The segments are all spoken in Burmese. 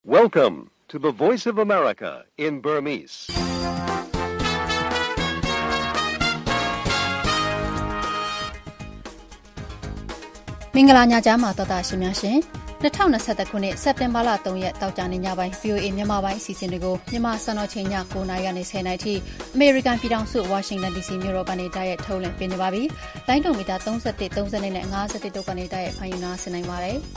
Welcome to the Voice of America in Burmese. ။မင်္ဂလာညချမ်းပါတော်တာရှင်များရှင်2021ခုနှစ်စက်တင်ဘာလ3ရက်တောက်ကြနေညပိုင်း VOA မြန်မာပိုင်းအစီအစဉ်တွေကိုမြန်မာစံတော်ချိန်ည9:00နာရီကနေ10:00နာရီထိအမေရိကန်ပြည်ထောင်စု Washington DC မြို့တော်ကနေတိုက်ရိုက်ထုတ်လွှင့်ပေးနေပါပြီ။လိုင်းဒုံမီတာ31 30နဲ့51တို့ကနေတိုက်ရိုက်ဖန်ယူနာဆင်နိုင်ပါတယ်။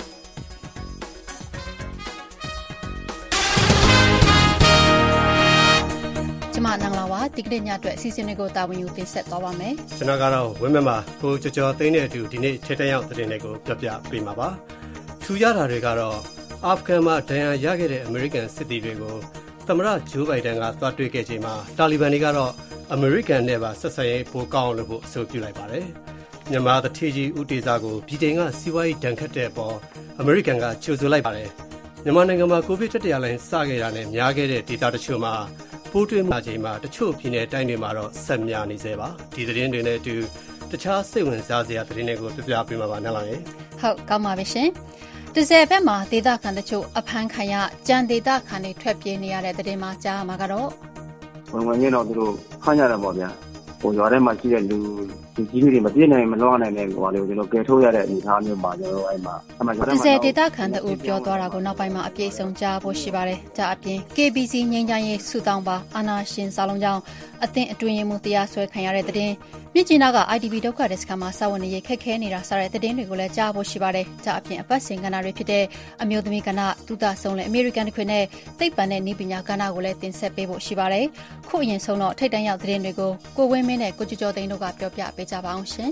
ကျမနင်္ဂလာပါဒီကနေ့ညအတွက်အစီအစဉ်တွေကိုတာဝန်ယူတင်ဆက်သွားပါမယ်။ကျွန်တော်ကတော့ဝင်းမမှာကိုကြော်သိန်းတဲ့အတူဒီနေ့ထက်တန်းရောက်တဲ့တွေကိုပြပြပေးမှာပါ။ထူရတာတွေကတော့အာဖဂန်မှာဒဏ်ရာရခဲ့တဲ့အမေရိကန်စစ်သည်တွေကိုသမ္မတဂျိုးဘိုင်ဒန်ကသွားတွေ့ခဲ့ချိန်မှာတာလီဘန်တွေကတော့အမေရိကန်နဲ့ပါဆက်ဆံရေးပိုကောင်းလို့အဆိုပြုလိုက်ပါတယ်။မြန်မာတထေကြီးဦးတေဇာကိုပြည်တိုင်ကစီးပွားရေးဒဏ်ခတ်တဲ့အပေါ်အမေရိကန်ကကြိုဆိုလိုက်ပါတယ်။မြန်မာနိုင်ငံမှာကိုဗစ်တတိယလှိုင်းစခဲ့တာနဲ့များခဲ့တဲ့ဒေသတချို့မှာပိုးတွေ့မှုချိန်မှာတချို့ပြည်နယ်တိုင်းတွေမှာတော့ဆက်များနေသေးပါဒီသတင်းတွေနဲ့အတူတခြားစိတ်ဝင်စားစရာသတင်းတွေကိုပြပြပေးမှာပါနားလာရင်ဟုတ်ကောင်းပါပြီရှင်ဒီဇယ်ဘက်မှာဒေသခံတချို့အဖမ်းခံရကြံဒေသခံတွေထွက်ပြေးနေရတဲ့သတင်းမှာကြားမှာကတော့ဝင်ကြီးတော့သူတို့ဖမ်းကြတယ်ပေါ့ဗျာဟိုရွာထဲမှာရှိတဲ့လူကြီးတွေမပြည့်နိုင်မလွှားနိုင်တဲ့ဟိုလေကျွန်တော်ကယ်ထုတ်ရတဲ့အနေအထားမျိုးပါကျွန်တော်အဲ့မှာဒီဇယ်ဒေသခံတို့ပြောသွားတာကိုနောက်ပိုင်းမှာအပြည့်အစုံကြားဖို့ရှိပါတယ်ဒါအပြင် KBC ငြိမ်းချမ်းရေးစုတောင်းပါအာနာရှင်စာလုံးကြောင့်အသင်းအတွင်းရေးမှုတရားစွဲခံရတဲ့သတင်းမြစ်ကြီးနားက IDP ဒုက္ခသည်စခန်းမှာစာဝန်ရေးခက်ခဲနေတာစတဲ့သတင်းတွေကိုလည်းကြားဖို့ရှိပါတယ်ဒါအပြင်အပတ်စဉ်ကဏ္ဍတွေဖြစ်တဲ့အမျိုးသမီးကဏ္ဍသုတဆုံးလည်းအမေရိကန်တခွင်နဲ့သိပ္ပံနဲ့နည်းပညာကဏ္ဍကိုလည်းတင်ဆက်ပေးဖို့ရှိပါတယ်ခုအရင်ဆုံးတော့ထိတ်တန့်ရောက်သတင်းတွေကိုကိုဝင်းမင်းနဲ့ကိုကျော်သိန်းတို့ကပြောပြပေးကြပါအောင်ရှင်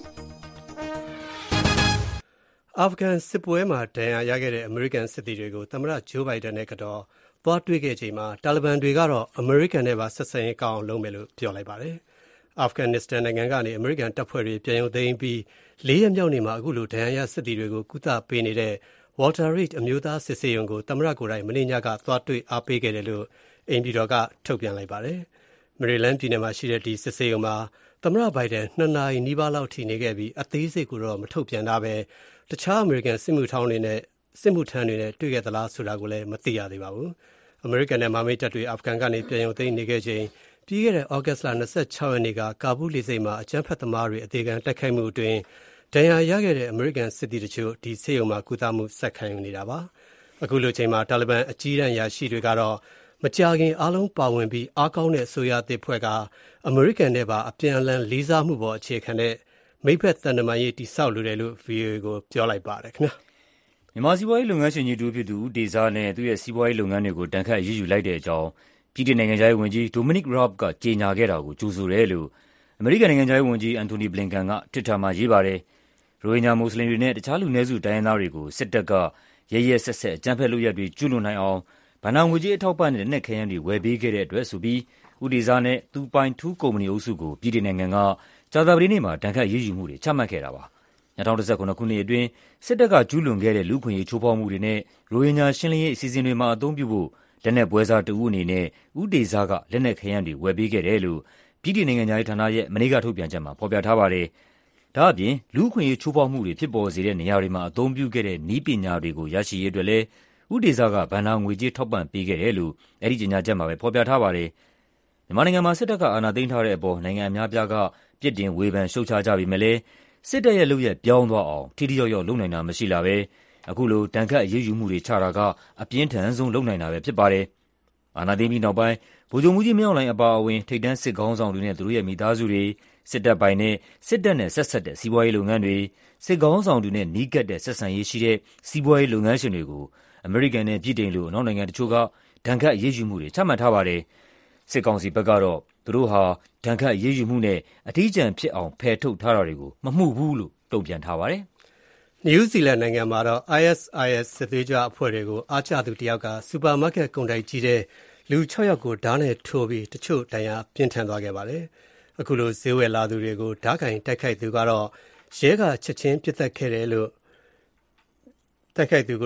အာဖဂန်စစ်ပွဲမှာဒဏ်ရာရခဲ့တဲ့အမေရိကန်စစ်သည်တွေကိုသမ္မတဂျိုးဘိုင်ဒန်နဲ့ကတော့သွားတွေ့ခဲ့ချိန်မှာတာလီဘန်တွေကတော့အမေရိကန်နဲ့ပါဆက်ဆံရေးကောင်းအောင်လုပ်မယ်လို့ပြောလိုက်ပါတယ်။အာဖဂန်နစ္စတန်နိုင်ငံကနေအမေရိကန်တပ်ဖွဲ့တွေပြန်ရုပ်သိမ်းပြီး၄ ရက်မြောက်နေ့မှာအခုလိုဒဏ်ရာရစစ်သည်တွေကိုကုသပေးနေတဲ့ Walter Reed အမျိုးသားစစ်ဆေးရုံကိုသမ္မတကိုယ်တိုင်မနေ့ညကသွားတွေ့အားပေးခဲ့တယ်လို့အိမ်ပြည်တော်ကထုတ်ပြန်လိုက်ပါတယ်။မေရီလန်းပြည်နယ်မှာရှိတဲ့ဒီစစ်ဆေးရုံမှာသမ္မတဘိုင်ဒန်2 နာရီနီးပါးလောက်ထိနေခဲ့ပြီးအသေးစိတ်ကိုတော့မထုတ်ပြန်တာပဲတခြားအမေရိကန်စစ်မှုထမ်းတွေနဲ့တွေ့ခဲ့သလားဆိုတာကိုလည်းမသိရသေးပါဘူး။အမေရိကန်နဲ့မဟာမိတ်တပ်တွေအာဖဂန်ကနေပြန်ရုပ်သိမ်းနေခဲ့ချိန်ပြီးခဲ့တဲ့ဩဂတ်လ26ရက်နေ့ကကာဘူးလေဆိပ်မှာအကြမ်းဖက်သမားတွေအသေးခံတိုက်ခိုက်မှုအတွင်းဒဏ်ရာရခဲ့တဲ့အမေရိကန်စစ်သည်တချို့ဒီဆေးရုံမှာကုသမှုဆက်ခံယူနေတာပါ။အခုလိုချိန်မှာတာလီဘန်အကြီးတန်းရာရှိတွေကတော့မကြာခင်အားလုံးပါဝင်ပြီးအားကောင်းတဲ့အစိုးရအသစ်ဖွဲ့ကအမေရိကန်နဲ့ပါအပြန်အလှန်လေးစားမှုပေါ်အခြေခံတဲ့မိဖက်သံတမန်ရေးတိဆောက်လိုတယ်လို့ VOA ကိုပြောလိုက်ပါတယ်ခင်ဗျာမြန်မာစီးပွားရေးလုပ်ငန်းရှင်ကြီးတူဖြစ်သူဒေဇာနဲ့သူ့ရဲ့စီးပွားရေးလုပ်ငန်းတွေကိုတန်ခတ်အရေးယူလိုက်တဲ့အကြောင်းပြည်ထောင်နိုင်ငံခြားရေးဝန်ကြီး Dominic Raab ကကြေညာခဲ့တာကိုကြိုဆိုတယ်လို့အမေရိကန်နိုင်ငံခြားရေးဝန်ကြီး Antony Blinken က Twitter မှာရေးပါတယ်ရိုဟင်ဂျာမွတ်စလင်တွေနဲ့တခြားလူနည်းစုတိုင်းရင်းသားတွေကိုစစ်တပ်ကရဲရဲဆက်ဆက်အကြမ်းဖက်လုပ်ရပ်တွေကျူးလွန်နိုင်အောင်ဗန်နာငွေကြေးအထောက်ပံ့တဲ့လက်နက်ခဲယမ်းတွေဝယ်ပေးခဲ့တဲ့အတွက်ဆိုပြီးဦးဒေဇာနဲ့သူပိုင်ထူးကုမ္ပဏီအုပ်စုကိုပြည်ထောင်နိုင်ငံကကြာသပတေးနေ့မှာတန်ခတ်အရေးယူမှုတွေချမှတ်ခဲ့တာပါ2019ခုနှစ်အတွင်းစစ်တပ်ကကျူးလွန်ခဲ့တဲ့လူ့ခွင့်ရေးချိုးဖောက်မှုတွေနဲ့ရိုဟင်ဂျာရှင်းလင်းရေးအစီအစဉ်တွေမှာအသုံးပြုဖို့လက်နက်ပွဲစားတဦးအနေနဲ့ဦးဒေဇာကလက်နက်ခဲယမ်းတွေဝယ်ပေးခဲ့တယ်လို့ပြည်ထောင်နိုင်ငံခြားရေးဌာနရဲ့မနေ့ကထုတ်ပြန်ချက်မှာဖော်ပြထားပါတယ်။ဒါ့အပြင်လူ့ခွင့်ရေးချိုးဖောက်မှုတွေဖြစ်ပေါ်စေတဲ့နေရာတွေမှာအသုံးပြုခဲ့တဲ့နည်းပညာတွေကိုရရှိရေးအတွက်လည်းဦးဒေဇာကဘဏ္ဍာငွေကြေးထောက်ပံ့ပေးခဲ့တယ်လို့အဲဒီကြေညာချက်မှာပဲဖော်ပြထားပါတယ်။မြန်မာနိုင်ငံမှာစစ်တပ်ကအာဏာသိမ်းထားတဲ့အပေါ်နိုင်ငံအများပြားကပြစ်တင်ဝေဖန်ရှုတ်ချကြပေမဲ့လည်းစစ်တပ်ရဲ့လုပ်ရက်ပြောင်းသွားအောင်ထိထိရောက်ရောက်လုပ်နိုင်တာမရှိလာပဲအခုလိုတန်ခတ်အရေးယူမှုတွေချတာကအပြင်းထန်ဆုံးလုပ်နိုင်တာပဲဖြစ်ပါတယ်။အာဏာသိမ်းပြီးနောက်ပိုင်းဗိုလ်ချုပ်မှူးကြီးမင်းအောင်လှိုင်အပါအဝင်ထိပ်တန်းစစ်ခေါင်းဆောင်တွေနဲ့သူတို့ရဲ့မိသားစုတွေစစ်တပ်ပိုင်နဲ့စစ်တပ်နဲ့ဆက်ဆက်တဲ့စီးပွားရေးလုပ်ငန်းတွေစစ်ခေါင်းဆောင်တွေနဲ့နီးကပ်တဲ့ဆက်ဆံရေးရှိတဲ့စီးပွားရေးလုပ်ငန်းရှင်တွေကိုအမေရိကန်နဲ့ပြည်ထောင်လိုနောက်နိုင်ငံတချို့ကဒဏ်ခတ်အရေးယူမှုတွေချမှတ်ထားပါတယ်။စစ်ကောင်စီဘက်ကတော့သူတို့ဟာဒဏ်ခတ်အရေးယူမှုနဲ့အထီးကျန်ဖြစ်အောင်ဖယ်ထုတ်ထားတာတွေကိုမမှုဘူးလို့တုံ့ပြန်ထားပါတယ်။နယူးဇီလန်နိုင်ငံမှာတော့ ISIS စစ်သွေးကြွအဖွဲ့တွေကိုအားကျသူတယောက်ကစူပါမားကတ်ကုန်တိုက်ကြီးတဲ့လူ6ယောက်ကိုဓာတ်နဲ့ထိုးပြီးတချို့ဒဏ်ရာပြင်းထန်သွားခဲ့ပါတယ်။အခုလိုဈေးဝယ်လာသူတွေကိုဓာတ်ကင်တိုက်ခိုက်သူကတော့ရဲကချက်ချင်းပစ်သတ်ခဲ့တယ်လို့န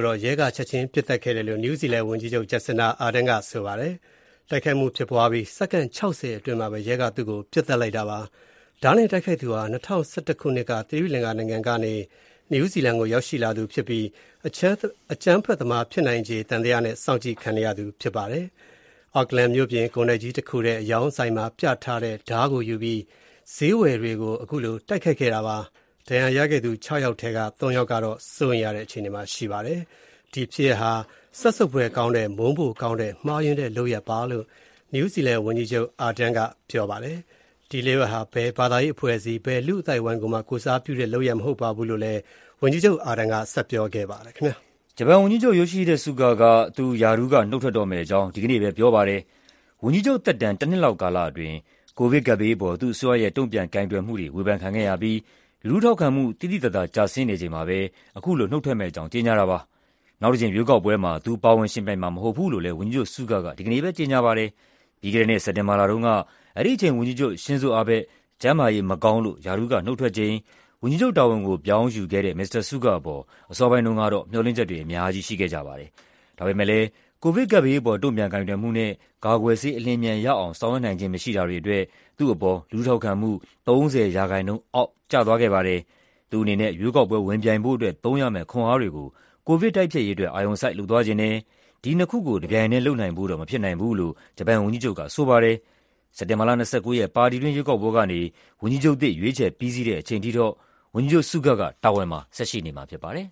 ယူးဇီလန်ဝန်ကြီးချုပ်ဂျက်စင်နာအာဒန်ကဆိုပါတယ်။တိုက်ခိုက်မှုဖြစ်ပွားပြီးစက္ကန့်60အတွင်းမှာပဲရဲကသူ့ကိုပစ်သတ်လိုက်တာပါ။ဓာတ်နဲ့တိုက်ခိုက်သူဟာ2011ခုနှစ်ကသီရိလင်္ကာနိုင်ငံကနေနယူးဇီလန်ကိုရောက်ရှိလာသူဖြစ်ပြီးအကြမ်းဖက်သမားဖြစ်နိုင်ခြေတန်တရားနဲ့စောင့်ကြည့်ခံရသူဖြစ်ပါတယ်။အော့ကလန်မြို့ပြင်ကုန်တိုက်ကြီးတစ်ခုရဲ့အယောင်ဆိုင်မှာပြထားတဲ့ဓားကိုယူပြီးဈေးဝယ်တွေကိုအခုလိုတိုက်ခတ်ခဲ့တာပါ။ဒဏ်ရာရခဲ့သူ6ယောက်ထဲက3ယောက်ကတော့စိုးရိမ်ရတဲ့အခြေအနေမှာရှိပါတယ်။ဒီဖြစ်ဟာဆက်စုပ်ပွဲကောင်းတဲ့မုန်းဖို့ကောင်းတဲ့မှားယွင်းတဲ့လုပ်ရပ်ပါလို့နယူးဇီလန်ဝန်ကြီးချုပ်အာဒန်ကပြောပါတယ်။ဒီလေးဝက်ဟာဘယ်ဘာသာရေးအဖွဲ့အစည်းဘယ်လူအသိုက်အဝန်းကမှကိုစားပြုတဲ့လုပ်ရပ်မဟုတ်ပါဘူးလို့လည်းဝန်ကြီးချုပ်အာဒန်ကဆက်ပြောခဲ့ပါတယ်ခင်ဗျာ။ဂျပန်ဝန်ကြီးချုပ်ယိုရှိဟိဒက်ဆူဂါကသူယာရူးကနှုတ်ထွက်တော်မယ်အကြောင်းဒီကနေ့ပဲပြောပါတယ်။ဝန်ကြီးချုပ်သက်တမ်းတစ်နှစ်လောက်ကာလအတွင်းကိုဗစ်ကပ်ဘေးပေါ်သူ့အစိုးရရဲ့တုံ့ပြန်ကိုင်တွယ်မှုတွေဝေဖန်ခံခဲ့ရပြီးလူထုထောက်ခံမှုတိတိတသာကျဆင်းနေချိန်မှာပဲအခုလိုနှုတ်ထွက်မဲ့အကြောင်းကြေညာတာပါ။နောက်တစ်ချိန်ရွေးကောက်ပွဲမှာသူပါဝင်ရှင်ပြိုင်မှာမဟုတ်ဘူးလို့လည်းဝန်ကြီးချုပ်ဆူဂါကဒီကနေ့ပဲကြေညာပါတယ်။ပြီးခဲ့တဲ့နှစ်စက်တင်ဘာလတုန်းကအဲ့ဒီအချိန်ဝန်ကြီးချုပ်ရှင်ဇိုအာဘဲကျန်းမာရေးမကောင်းလို့ယာရူးကနှုတ်ထွက်ချိန်ဝန်ကြီးချုပ်တာဝန်ကိုပြောင်းယူခဲ့တဲ့မစ္စတာဆူဂါအပေါ်အစောပိုင်းတုန်းကတော့မျှော်လင့်ချက်တွေအများကြီးရှိခဲ့ကြပါတယ်။ဒါပေမဲ့လည်းကိုဗစ်ကပ်ဘေးအပေါ်တုံ့ပြန်ကိုင်တွယ်မှုနဲ့ကာကွယ်ဆေးအလင်းမြန်ရအောင်ဆောင်ရွက်နိုင်ခြင်းမရှိတာတွေအတွက်သူ့အပေါ်လူထောက်ခံမှု30% အောက်ကျသွားခဲ့ပါတယ်။သူအနေနဲ့ရွေးကောက်ပွဲဝင်ပြိုင်ဖို့အတွက်သုံးရမယ့်ခွန်အားတွေကိုကိုဗစ်တိုက်ဖျက်ရေးအတွက်အာရုံစိုက်လုပ်သွားခြင်းနဲ့ဒီနှစ်ခုကိုတပြိုင်တည်းလုပ်နိုင်ဖို့တော့မဖြစ်နိုင်ဘူးလို့ဂျပန်ဝန်ကြီးချုပ်ကဆိုပါတယ်။စက်တင်ဘာလ29ရက်ပါတီတွင်းရွေးကောက်ပွဲကနေဝန်ကြီးချုပ်သစ်ရွေးချယ်ပြီးစီးတဲ့အချိန်ထိတော့ဝန်ကြီးချုပ်ဆူဂါကတာဝန်မှာဆက်ရှိနေမှာဖြစ်ပါတယ်။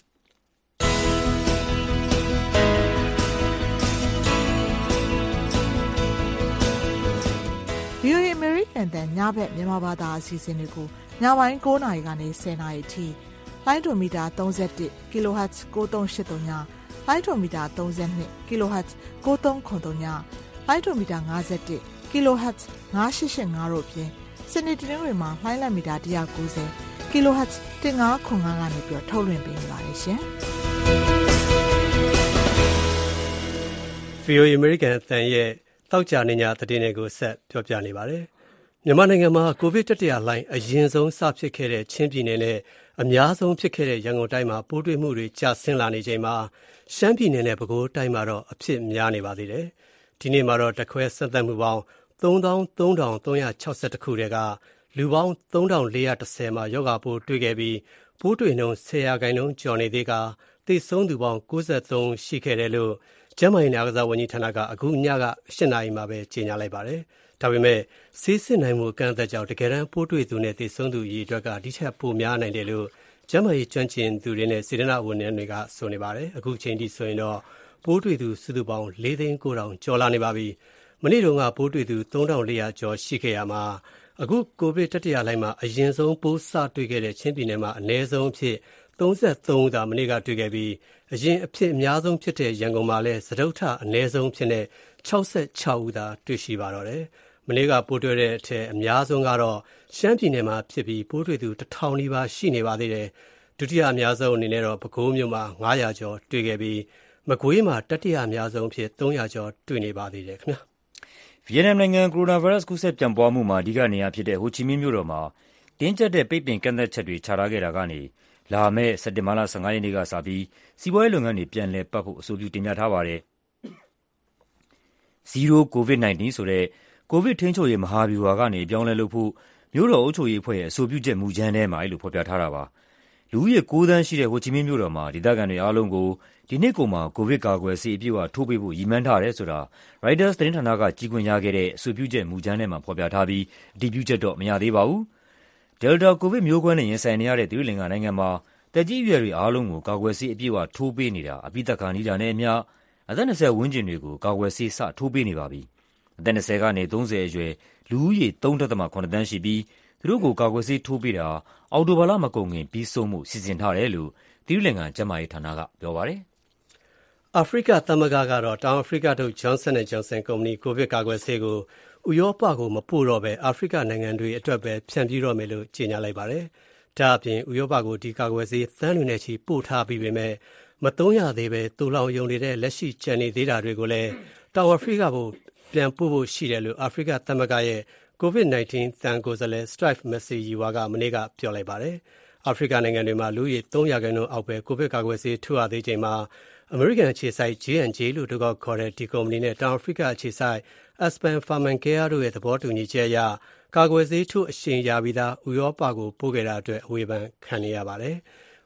VOA American တန်ညဘက်မြန်မာဘာသာအစီအစဉ်တွေကိုညပိုင်း9:00နာရီကနေ10:00နာရီအထိလိုင်းဒိုမီတာ31 kHz 9383ညလိုင်းဒိုမီတာ32 kHz 9393ညလိုင်းဒိုမီတာ51 kHz 9885တို့ဖြင့်စနေတနင်္ဂနွေမှာလိုင်းလက်မီတာ190 kHz 1505ကနေပြီးထုတ်လွှင့်ပေးနေပါတယ်ရှင်။ VOA American အသံရဲ့တောက်ကြနေညသတင်းတွေကိုဆက်ပြောပြနေပါတယ်။မြန်မာနိုင်ငံမှာကိုဗစ်တတိယလှိုင်းအရင်ဆုံးစဖြစ်ခဲ့တဲ့ချင်းပြည်နယ်နဲ့အများဆုံးဖြစ်ခဲ့တဲ့ရန်ကုန်တိုင်းမှာပိုးတွေ့မှုတွေကျဆင်းလာနေချိန်မှာရှမ်းပြည်နယ်နဲ့ပဲခူးတိုင်းမှာတော့အဖြစ်များနေပါသေးတယ်။ဒီနေ့မှာတော့တခွဲဆက်သက်မှုပေါင်း33,362 ခုတည်းကလူပေါင်း3,410မှာယောဂပိုးတွေ့ခဲ့ပြီးပိုးတွေ့နှုန်း10% ကျော်နေသေးကသေဆုံးသူပေါင်း93ရှိခဲ့တယ်လို့ကျန်းမာရေးနဲ့အားကစားဝန်ကြီးဌာနကအခုညက8နာရီမှာပဲကြေညာလိုက်ပါတယ်။ဒါပေမဲ့ဆေးစစ်နိုင်မှုကန့်သက်ကြောင့်တကယ်တမ်းပိုးတွေ့သူနဲ့သေဆုံးသူအရေအတွက်ကဒီထက်ပိုများနိုင်တယ်လို့ကျန်းမာရေးကျွမ်းကျင်သူတွေနဲ့စေတနာ့ဝန်ထမ်းတွေကဆိုနေပါတယ်။အခုချိန်ထိဆိုရင်တော့ပိုးတွေ့သူစုစုပေါင်း4,900,000ကျော်လာနေပါပြီ။မနေ့တုန်းကပိုးတွေ့သူ3,400ကျော်ရှိခဲ့ရမှာအခုကိုဗစ်တတိယလှိုင်းမှာအရင်ဆုံးပိုးစတွေ့ခဲ့တဲ့ချင်းပြည်နယ်မှာအနည်းဆုံးအဖြစ်33ဦးသာမနေ့ကတွေ့ခဲ့ပြီးအရင်အဖြစ်အများဆုံးဖြစ်တဲ့ရန်ကုန်မှာလည်းစတုတ္ထအနည်းဆုံးဖြစ်တဲ့66ဦးသာတွေ့ရှိပါတော့တယ်။မနေ့ကပိုးတွေ့တဲ့အထက်အများဆုံးကတော့ရှမ်းပြည်နယ်မှာဖြစ်ပြီးပိုးတွေ့သူ1000နီးပါးရှိနေပါသေးတယ်။ဒုတိယအများဆုံးအနေနဲ့တော့ပဲခူးမြို့မှာ900ကျော်တွေ့ခဲ့ပြီးမကွေးမှာတတိယအများဆုံးဖြစ်300ကျော်တွေ့နေပါသေးတယ်ခင်ဗျာ။ဗီယက်နမ်နိုင်ငံကိုရိုနာဗိုင်းရပ်စ်ကူးစက်ပြန့်ပွားမှုမှာအဓိကနေရာဖြစ်တဲ့ဟိုချီမင်းမြို့တော်မှာတင်းကျပ်တဲ့ပိတ်ပင်ကန့်သက်ချက်တွေချထားခဲ့တာကနေလာမယ့်စက်တင်ဘာလ15ရက်နေ့ကစပြီးစီးပွားရေးလုပ်ငန်းတွေပြန်လည်ပတ်ဖို့အဆိုပြုတင်ပြထားပါတယ်။ Zero COVID-19 ဆိုတဲ့ကိုဗစ်ထိန်းချုပ်ရေးမဟာဗျူဟာကနေပြောင်းလဲလုပ်ဖို့မြို့တော်အုပ်ချုပ်ရေးအဖွဲ့ရဲ့အဆိုပြုချက်မူကြမ်းထဲမှာဖော်ပြထားတာပါ။လူဦးရေ9 သန်းရှိတဲ့ဟိုချီမင်းမြို့တော်မှာဒေသခံတွေအားလုံးကိုဒီနှစ်ကုန်မှာကိုဗစ်ကာကွယ်ဆေးအပြည့်အဝထိုးပေးဖို့ရည်မှန်းထားတယ်ဆိုတာ Reuters သတင်းဌာနကကြီးခွင့်ရခဲ့တဲ့အဆိုပြုချက်မူကြမ်းထဲမှာဖော်ပြထားပြီးအတည်ပြုချက်တော့မရသေးပါဘူး။ Delta ကိုဗစ်မျိုးကွဲနဲ့ရင်ဆိုင်နေရတဲ့သီရိလင်္ကာနိုင်ငံမှာသက်ကြီးအရွယ်တွေအားလုံးကိုကာကွယ်ဆေးအပြည့်အဝထိုးပေးနေတာအပြီးသတ်ခါနီးတာနဲ့အမျှအသက်20ဝန်းကျင်တွေကိုကာကွယ်ဆေးစထိုးပေးနေပါပြီ။အသက်20ကနေ30အရွယ်လူဦးရေ 3.7 သန်းရှိပြီးသူတို့ကိုကာကွယ်ဆေးထိုးပေးတာအောက်တိုဘာလမကုန်ခင်ပြီးဆုံးမှုစီစဉ်ထားတယ်လို့သီရိလင်္ကာကျန်းမာရေးဌာနကပြောပါတယ်။အာဖရိကသမဂ္ဂကတော့တောင်အာဖရိကထုတ် Johnson & Johnson ကုမ္ပဏီကိုဗစ်ကာကွယ်ဆေးကိုဥရောပကိုမပို့တော့ဘဲအာဖရိကနိုင်ငံတွေအတွက်ပဲဖြန့်ဖြူးတော့မယ်လို့ကြေညာလိုက်ပါတယ်။ဒါအပြင်ဥရောပကိုဒီကာကွယ်ဆေးသန်းတွေနဲ့ချီပို့ထားပြီးပေမဲ့မသုံးရသေးပဲတူလောင်ယုံနေတဲ့လက်ရှိကျန်နေသေးတာတွေကိုလည်းတောင်အာဖရိကကိုပြန်ပို့ဖို့ရှိတယ်လို့အာဖရိကသမဂ္ဂရဲ့ COVID-19 သံကိုယ်စားလှယ် Strive Masiyiwa ကမနေ့ကပြောလိုက်ပါတယ်။အာဖရိကနိုင်ငံတွေမှာလူဦးရေ3% အောက်ပဲကိုဗစ်ကာကွယ်ဆေးထိုးရသေးချိန်မှာအမေရိကန်အခြေစိုက် J&J လို့ခေါ်တဲ့ဒီကုမ္ပဏီနဲ့တောင်အာဖရိကအခြေစိုက် Aspen Pharmacare တို့ရဲ့သဘောတူညီချက်အရကာကွယ်ဆေးထိုးအရှိန်ရပြီးသားဥရောပကိုပို့ခဲ့တာအတွက်အဝေဖန်ခံနေရပါတယ်။ ဥ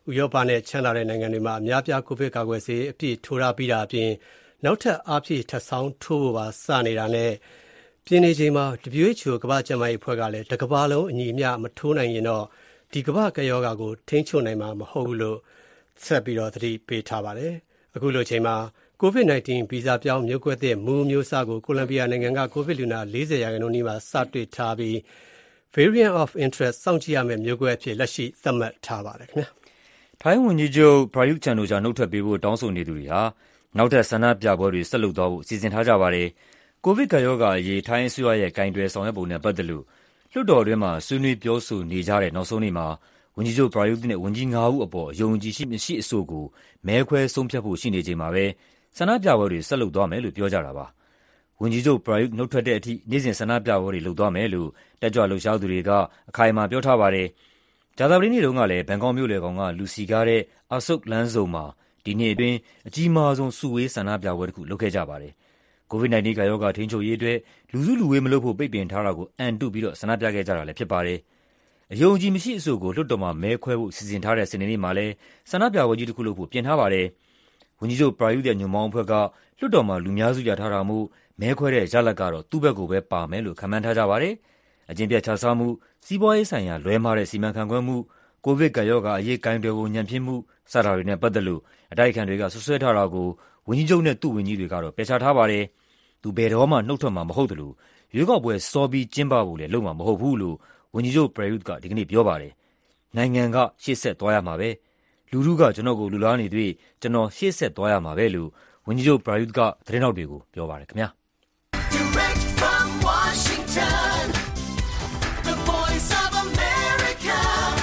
ဥရောပနဲ့ချမ်းသာတဲ့နိုင်ငံတွေမှာအများပြားကိုဗစ်ကာကွယ်ဆေးအပြည့်ထိုးထားပြီးတာအပြင်နောက်ထပ်အားဖြည့်ထပ်ဆောင်းထိုးဖို့ပါစနေတာနဲ့ပြင်းနေချိန်မှာ WHO ကမ္ဘာ့ကျန်းမာရေးအဖွဲ့ကလည်းတစ်ကမ္ဘာလုံးအညီအမျှမထိုးနိုင်ရင်တော့ဒီကမ္ဘာ့ကပ်ရောဂါကိုထိန်းချုပ်နိုင်မှာမဟုတ်ဘူးလို့ဆက်ပြီးသတိပေးထားပါတယ်။အခုလိုချိန်မှာ COVID-19 ဗီဇပြောင်းမျိုးကွဲသစ်မူမျိုးစားကိုကိုလံဘီယာနိုင်ငံကကိုဗစ်လူနာ 40% နီးပါးစတွေ့ထားပြီး Variant of Interest စောင့်ကြည့်ရမယ့်မျိုးကွဲအဖြစ်လက်ရှိသတ်မှတ်ထားပါတယ်ခင်ဗျာ။ထိုင်းဝန်ကြီးချုပ် Prayut Chan-o-cha နှုတ်ထွက်ပေးဖို့တောင်းဆိုနေသူတွေဟာနောက်ထပ်ဆန္ဒပြပွဲတွေဆက်လုပ်သွားဖို့စီစဉ်ထားကြပါတယ်။ကိုဗစ်ကပ်ရောဂါအရေးထိုင်းအစိုးရရဲ့ကင်တွယ်ဆောင်ရွက်ပုံနဲ့ပတ်သက်လို့လွှတ်တော်တွင်းမှာဆွေးနွေးပြောဆိုနေကြတဲ့နောက်ဆုံးနေ့မှာဝန်ကြီးချုပ် Prayut နဲ့ဝန်ကြီး9 ဦးအပေါ်ယုံကြည်ရှိမရှိအဆိုကိုမဲခွဲဆုံးဖြတ်ဖို့ရှိနေချိန်မှာပဲဆန္ဒပြပွဲတွေဆက်လုပ်သွားမယ်လို့ပြောကြတာပါ။ဝန်ကြီးချုပ် Prayut နှုတ်ထွက်တဲ့အထိနေ့စဉ်ဆန္ဒပြပွဲတွေလုပ်သွားမယ်လို့တက်ကြွလှုပ်ရှားသူတွေကအခိုင်အမာပြောထားပါတယ်။ကြာသပတေးနေ့တုန်းကလည်းဘန်ကောက်မြို့လယ်ကောင်ကလူစည်ကားတဲ့အာဆုတ်လမ်းစုံမှာဒီနေ့အတွင်းအကြီးမားဆုံးစုဝေးဆန္ဒပြပွဲတစ်ခုလုပ်ခဲ့ကြပါတယ်။ COVID-19 ကရောဂါထိန်းချုပ်ရေးအတွက်လူစုလူဝေးမလုပ်ဖို့ပိတ်ပင်ထားတာကိုအန်တုပြီးဆန္ဒပြခဲ့ကြတာလည်းဖြစ်ပါတယ်။အယုံကြည်မရှိအဆိုကိုလွှတ်တော်မှာမဲခွဲဖို့စီစဉ်ထားတဲ့စနေနေ့မှာလည်းဆန္ဒပြပွဲကြီးတစ်ခုလုပ်ဖို့ပြင်ထားပါတယ်။ဝန်ကြီးချုပ် Prayut ရဲ့ညွန့်ပေါင်းအဖွဲ့ကလွှတ်တော်မှာလူများစုရထားတာမို့မဲခွဲတဲ့ရလဒ်ကတော့သူ့ဘက်ကိုပဲပါမယ်လို့ခန့်မှန်းထားကြပါတယ်။အကျင့်ပျက်ခြစားမှု၊စီးပွားရေးဆိုင်ရာလွဲမှားတဲ့စီမံခန့်ခွဲမှု၊ကိုဗစ်ကပ်ရောဂါအရေးကိုင်တွယ်ပုံညံ့ဖျင်းမှုစတာတွေနဲ့ပတ်သက်လို့အတိုက်အခံတွေကဆွဆွဲထားတာကိုဝန်ကြီးချုပ်နဲ့သူ့ဝန်ကြီးတွေကတော့ပယ်ချထားပါတယ်။သူဘယ်တော့မှနှုတ်ထွက်မှာမဟုတ်သလိုရွေးကောက်ပွဲစောပြီးကျင်းပဖို့လည်းလုပ်မှာမဟုတ်ဘူးလို့ဝန်ကြီးချုပ် Prayut ကဒီကနေ့ပြောပါတယ်။နိုင်ငံကရှေ့ဆက်သွားရမှာပဲ။လူထုကကျွန်တော်ကိုလူလားနေတွေ့ကျွန်တော်ရှေ့ဆက်သွားရမှာပဲလို့ဝန်ကြီးချုပ် Prayut ကသတင်းထောက်တွေကိုပြောပါတယ်ခင်ဗျာ။ Direct from Washington, the voice of America,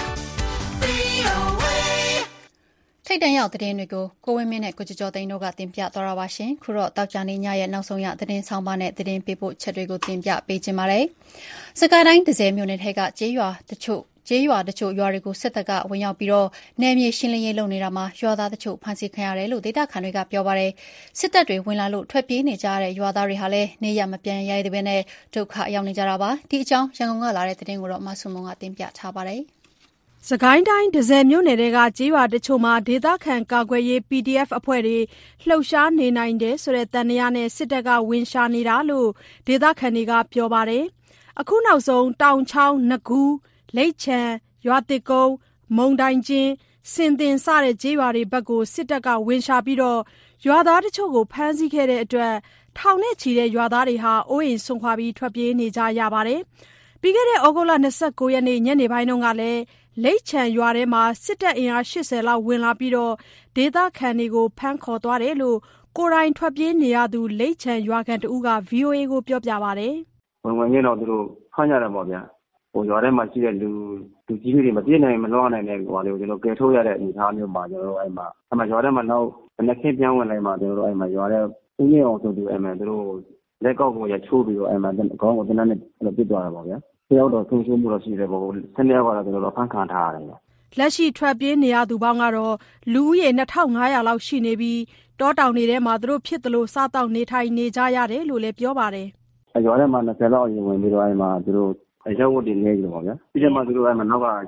VOA ထိတ်တန့်ရောက်သတင်းတွေကိုကိုဝင်းမင်းနဲ့ကိုကျော်သိန်းတို့ကတင်ပြသွားတာပါရှင်။ခုတော့တောက်ကြနေညရဲ့နောက်ဆုံးရသတင်းဆောင်ပါနဲ့သတင်းပေးပို့ချက်တွေကိုတင်ပြပေးခြင်းပါတယ်။စကိုင်းတိုင်းဒဇယ်မြို့နယ်ထဲကကျေးရွာတချို့ရွာတွေကိုစစ်တပ်ကဝင်ရောက်ပြီးနယ်မြေရှင်းလင်းရေးလုပ်နေတာမှာရွာသားတချို့ဖမ်းဆီးခံရတယ်လို့ဒေသခံတွေကပြောပါတယ်။စစ်တပ်တွေဝင်လာလို့ထွက်ပြေးနေကြတဲ့ရွာသားတွေဟာလည်းနေရမပြန်ရတဲ့ဘဲနဲ့ဒုက္ခရောက်နေကြတာပါ။ဒီအကြောင်းရန်ကုန်ကလာတဲ့သတင်းကိုတော့မဆုမွန်ကတင်ပြထားပါတယ်။စကိုင်းတိုင်းဒဇယ်မြို့နယ်ထဲကကျေးရွာတချို့မှာဒေသခံကာကွယ်ရေး PDF အဖွဲ့တွေလှုပ်ရှားနေနိုင်တယ်ဆိုတဲ့သံသယနဲ့စစ်တပ်ကဝင်ရှာနေတာလို့ဒေသခံတွေကပြောပါတယ်။အခုနောက်ဆုံးတောင်ချောင်းနကူးလိတ်ချံရွာတစ်ကုန်းမုံတိုင်ကျင်းစင်တင်စတဲ့ကျေးရွာတွေဘက်ကိုစစ်တပ်ကဝင်ရှာပြီးရွာသားတချို့ကိုဖမ်းဆီးခဲ့တဲ့အတွက်ထောင်နဲ့ချီတဲ့ရွာသားတွေဟာအိုးအိမ်စွန့်ခွာပြီးထွက်ပြေးနေကြရပါတယ်။ပြီးခဲ့တဲ့ဩဂုတ်လ29ရက်နေ့ညနေပိုင်းကလည်းလိတ်ချံရွာထဲမှာစစ်တပ်အင်အား80လောက်ဝင်လာပြီးဒေသခံတွေကိုဖမ်းခေါ်သွားတယ်လို့ကိုယ်တိုင်ထွက်ပြေးနေရသူလိတ်ချံရွာခံတဦးက VOA ကိုပြောပြပါတယ်။ဝင်ရင်တော့သူတို့ဖမ်းကြတယ်ပေါ့ဗျာ။ရွာထဲမှာရှိတဲ့လူကြီးတွေမပြည့်နိုင်မလွှားနိုင်တဲ့ဟိုတွေကိုကျွန်တော်ကယ်ထုတ်ရတဲ့အနေအထားမျိုးမှာကျွန်တော်တို့အဲ့မှာရွာထဲမှာနောက်နှစ်ခင်းပြောင်းဝင်လိုက်မှကျွန်တော်တို့အဲ့မှာရွာထဲဦးမြင့်အောင်ဆိုသူအဲ့မှာသူတို့လက်ကောက်ကိုရချိုးပြီးတော့အဲ့မှာခေါင်းကိုတနက်နဲ့ပြစ်သွားတယ်ပေါ့ဗျာ။တယောက်တော့ဆုံးရှုံးမှုတော့ရှိတယ်ပေါ့။10ယောက်ကတော့ကျွန်တော်တို့ဖမ်းခံထားရတယ်။လက်ရှိထွက်ပြေးနေရသူပေါင်းကတော့လူဦးရေ2500လောက်ရှိနေပြီးတောတောင်တွေထဲမှာသူတို့ဖြစ်သလိုစားတောက်နေထိုင်နေကြရတယ်လို့လည်းပြောပါတယ်။ရွာထဲမှာ20လောက်အရင်ဝင်ပြီးတော့အဲ့မှာသူတို့ရောက်ဝတ်တင်နေကြတယ်ပေါ့ဗျာပြီးတော့မှသူတို့အဲ့မှာနောက်က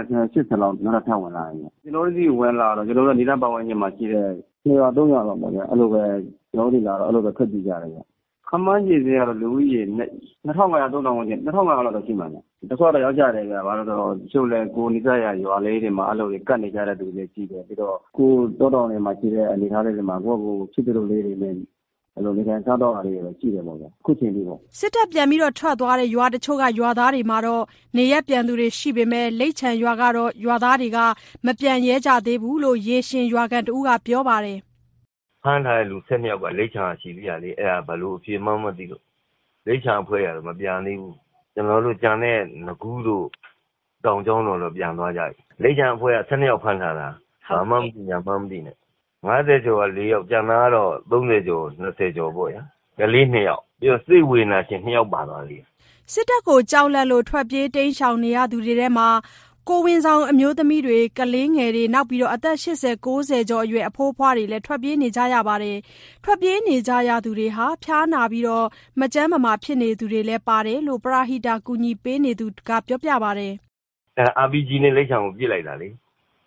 80လောက်နောက်ထပ်ဝင်လာတယ်ကျွန်တော်တို့ဒီဝင်လာတော့ကျွန်တော်တို့နေသားပတ်ဝန်းကျင်မှာရှိတဲ့200 300လောက်ပေါ့ဗျာအဲ့လိုပဲကျွန်တော်တို့လာတော့အဲ့လိုပဲထွက်ပြေးကြတယ်ဗျခမန်းကြီးတွေကတော့လူဦးရေ2500 3000ဝန်းကျင်2500လောက်တော့ရှိမှာဗျတချို့တော့ရောက်ကြတယ်ဗျဘာလို့ဆိုတော့တချို့လည်းကိုနိစ္စရရွာလေးတွေမှာအဲ့လိုတွေကတ်နေကြတဲ့သူတွေရှိတယ်ပြီးတော့ကိုတောတောင်တွေမှာရှိတဲ့အနေထားလေးတွေမှာကိုဖြစ်တဲ့လူလေးတွေနဲ့အဲ့လိုနေကန်စားတော့အရေးပဲရှိတယ်ပေါ့ဗျခုချိန်လေးပေါ့စစ်တပ်ပြန်ပြီးထွက်သွားတဲ့ရွာတချို့ကရွာသားတွေမှာတော့နေရပြန်သူတွေရှိပေမဲ့လိတ်ချံရွာကတော့ရွာသားတွေကမပြန်ရဲကြသေးဘူးလို့ရေရှင်ရွာကန်တူကပြောပါတယ်ဖမ်းထားတဲ့လူ12ယောက်ကလိတ်ချံရှိသေးရလေအဲ့ဒါဘလို့အပြေမမသိလို့လိတ်ချံအဖွဲ့ရတော့မပြန်သေးဘူးကျွန်တော်တို့ကြံတဲ့ငကူးတို့တောင်ကျောင်းတော့ပြန်သွားကြပြီလိတ်ချံအဖွဲ့က12ယောက်ဖမ်းထားတာဘာမှမသိညာမှမသိနဲ့50ကျော်က4ယောက်ကျန်တာကတော့30ကျော်20ကျော်ပေါ့ဗျာကလေး2ယောက်ပြီးတော့စိတ်ဝေဒနာရှင်2ယောက်ပါသွားလေစစ်တပ်ကိုကြောက်လန့်လို့ထွက်ပြေးတိမ်းရှောင်နေရသူတွေထဲမှာကိုဝင်ဆောင်အမျိုးသမီးတွေကလေးငယ်တွေနောက်ပြီးအသက်80 90ကျော်အရွယ်အဖိုးအဖွားတွေလည်းထွက်ပြေးနေကြရပါတယ်ထွက်ပြေးနေကြရသူတွေဟာဖျားနာပြီးမကျန်းမမာဖြစ်နေသူတွေလည်းပါတယ်လို့ပရဟိတကူညီပေးနေသူကပြောပြပါတယ် RPG နဲ့လိတ်ချောင်ကိုပြစ်လိုက်တာလေ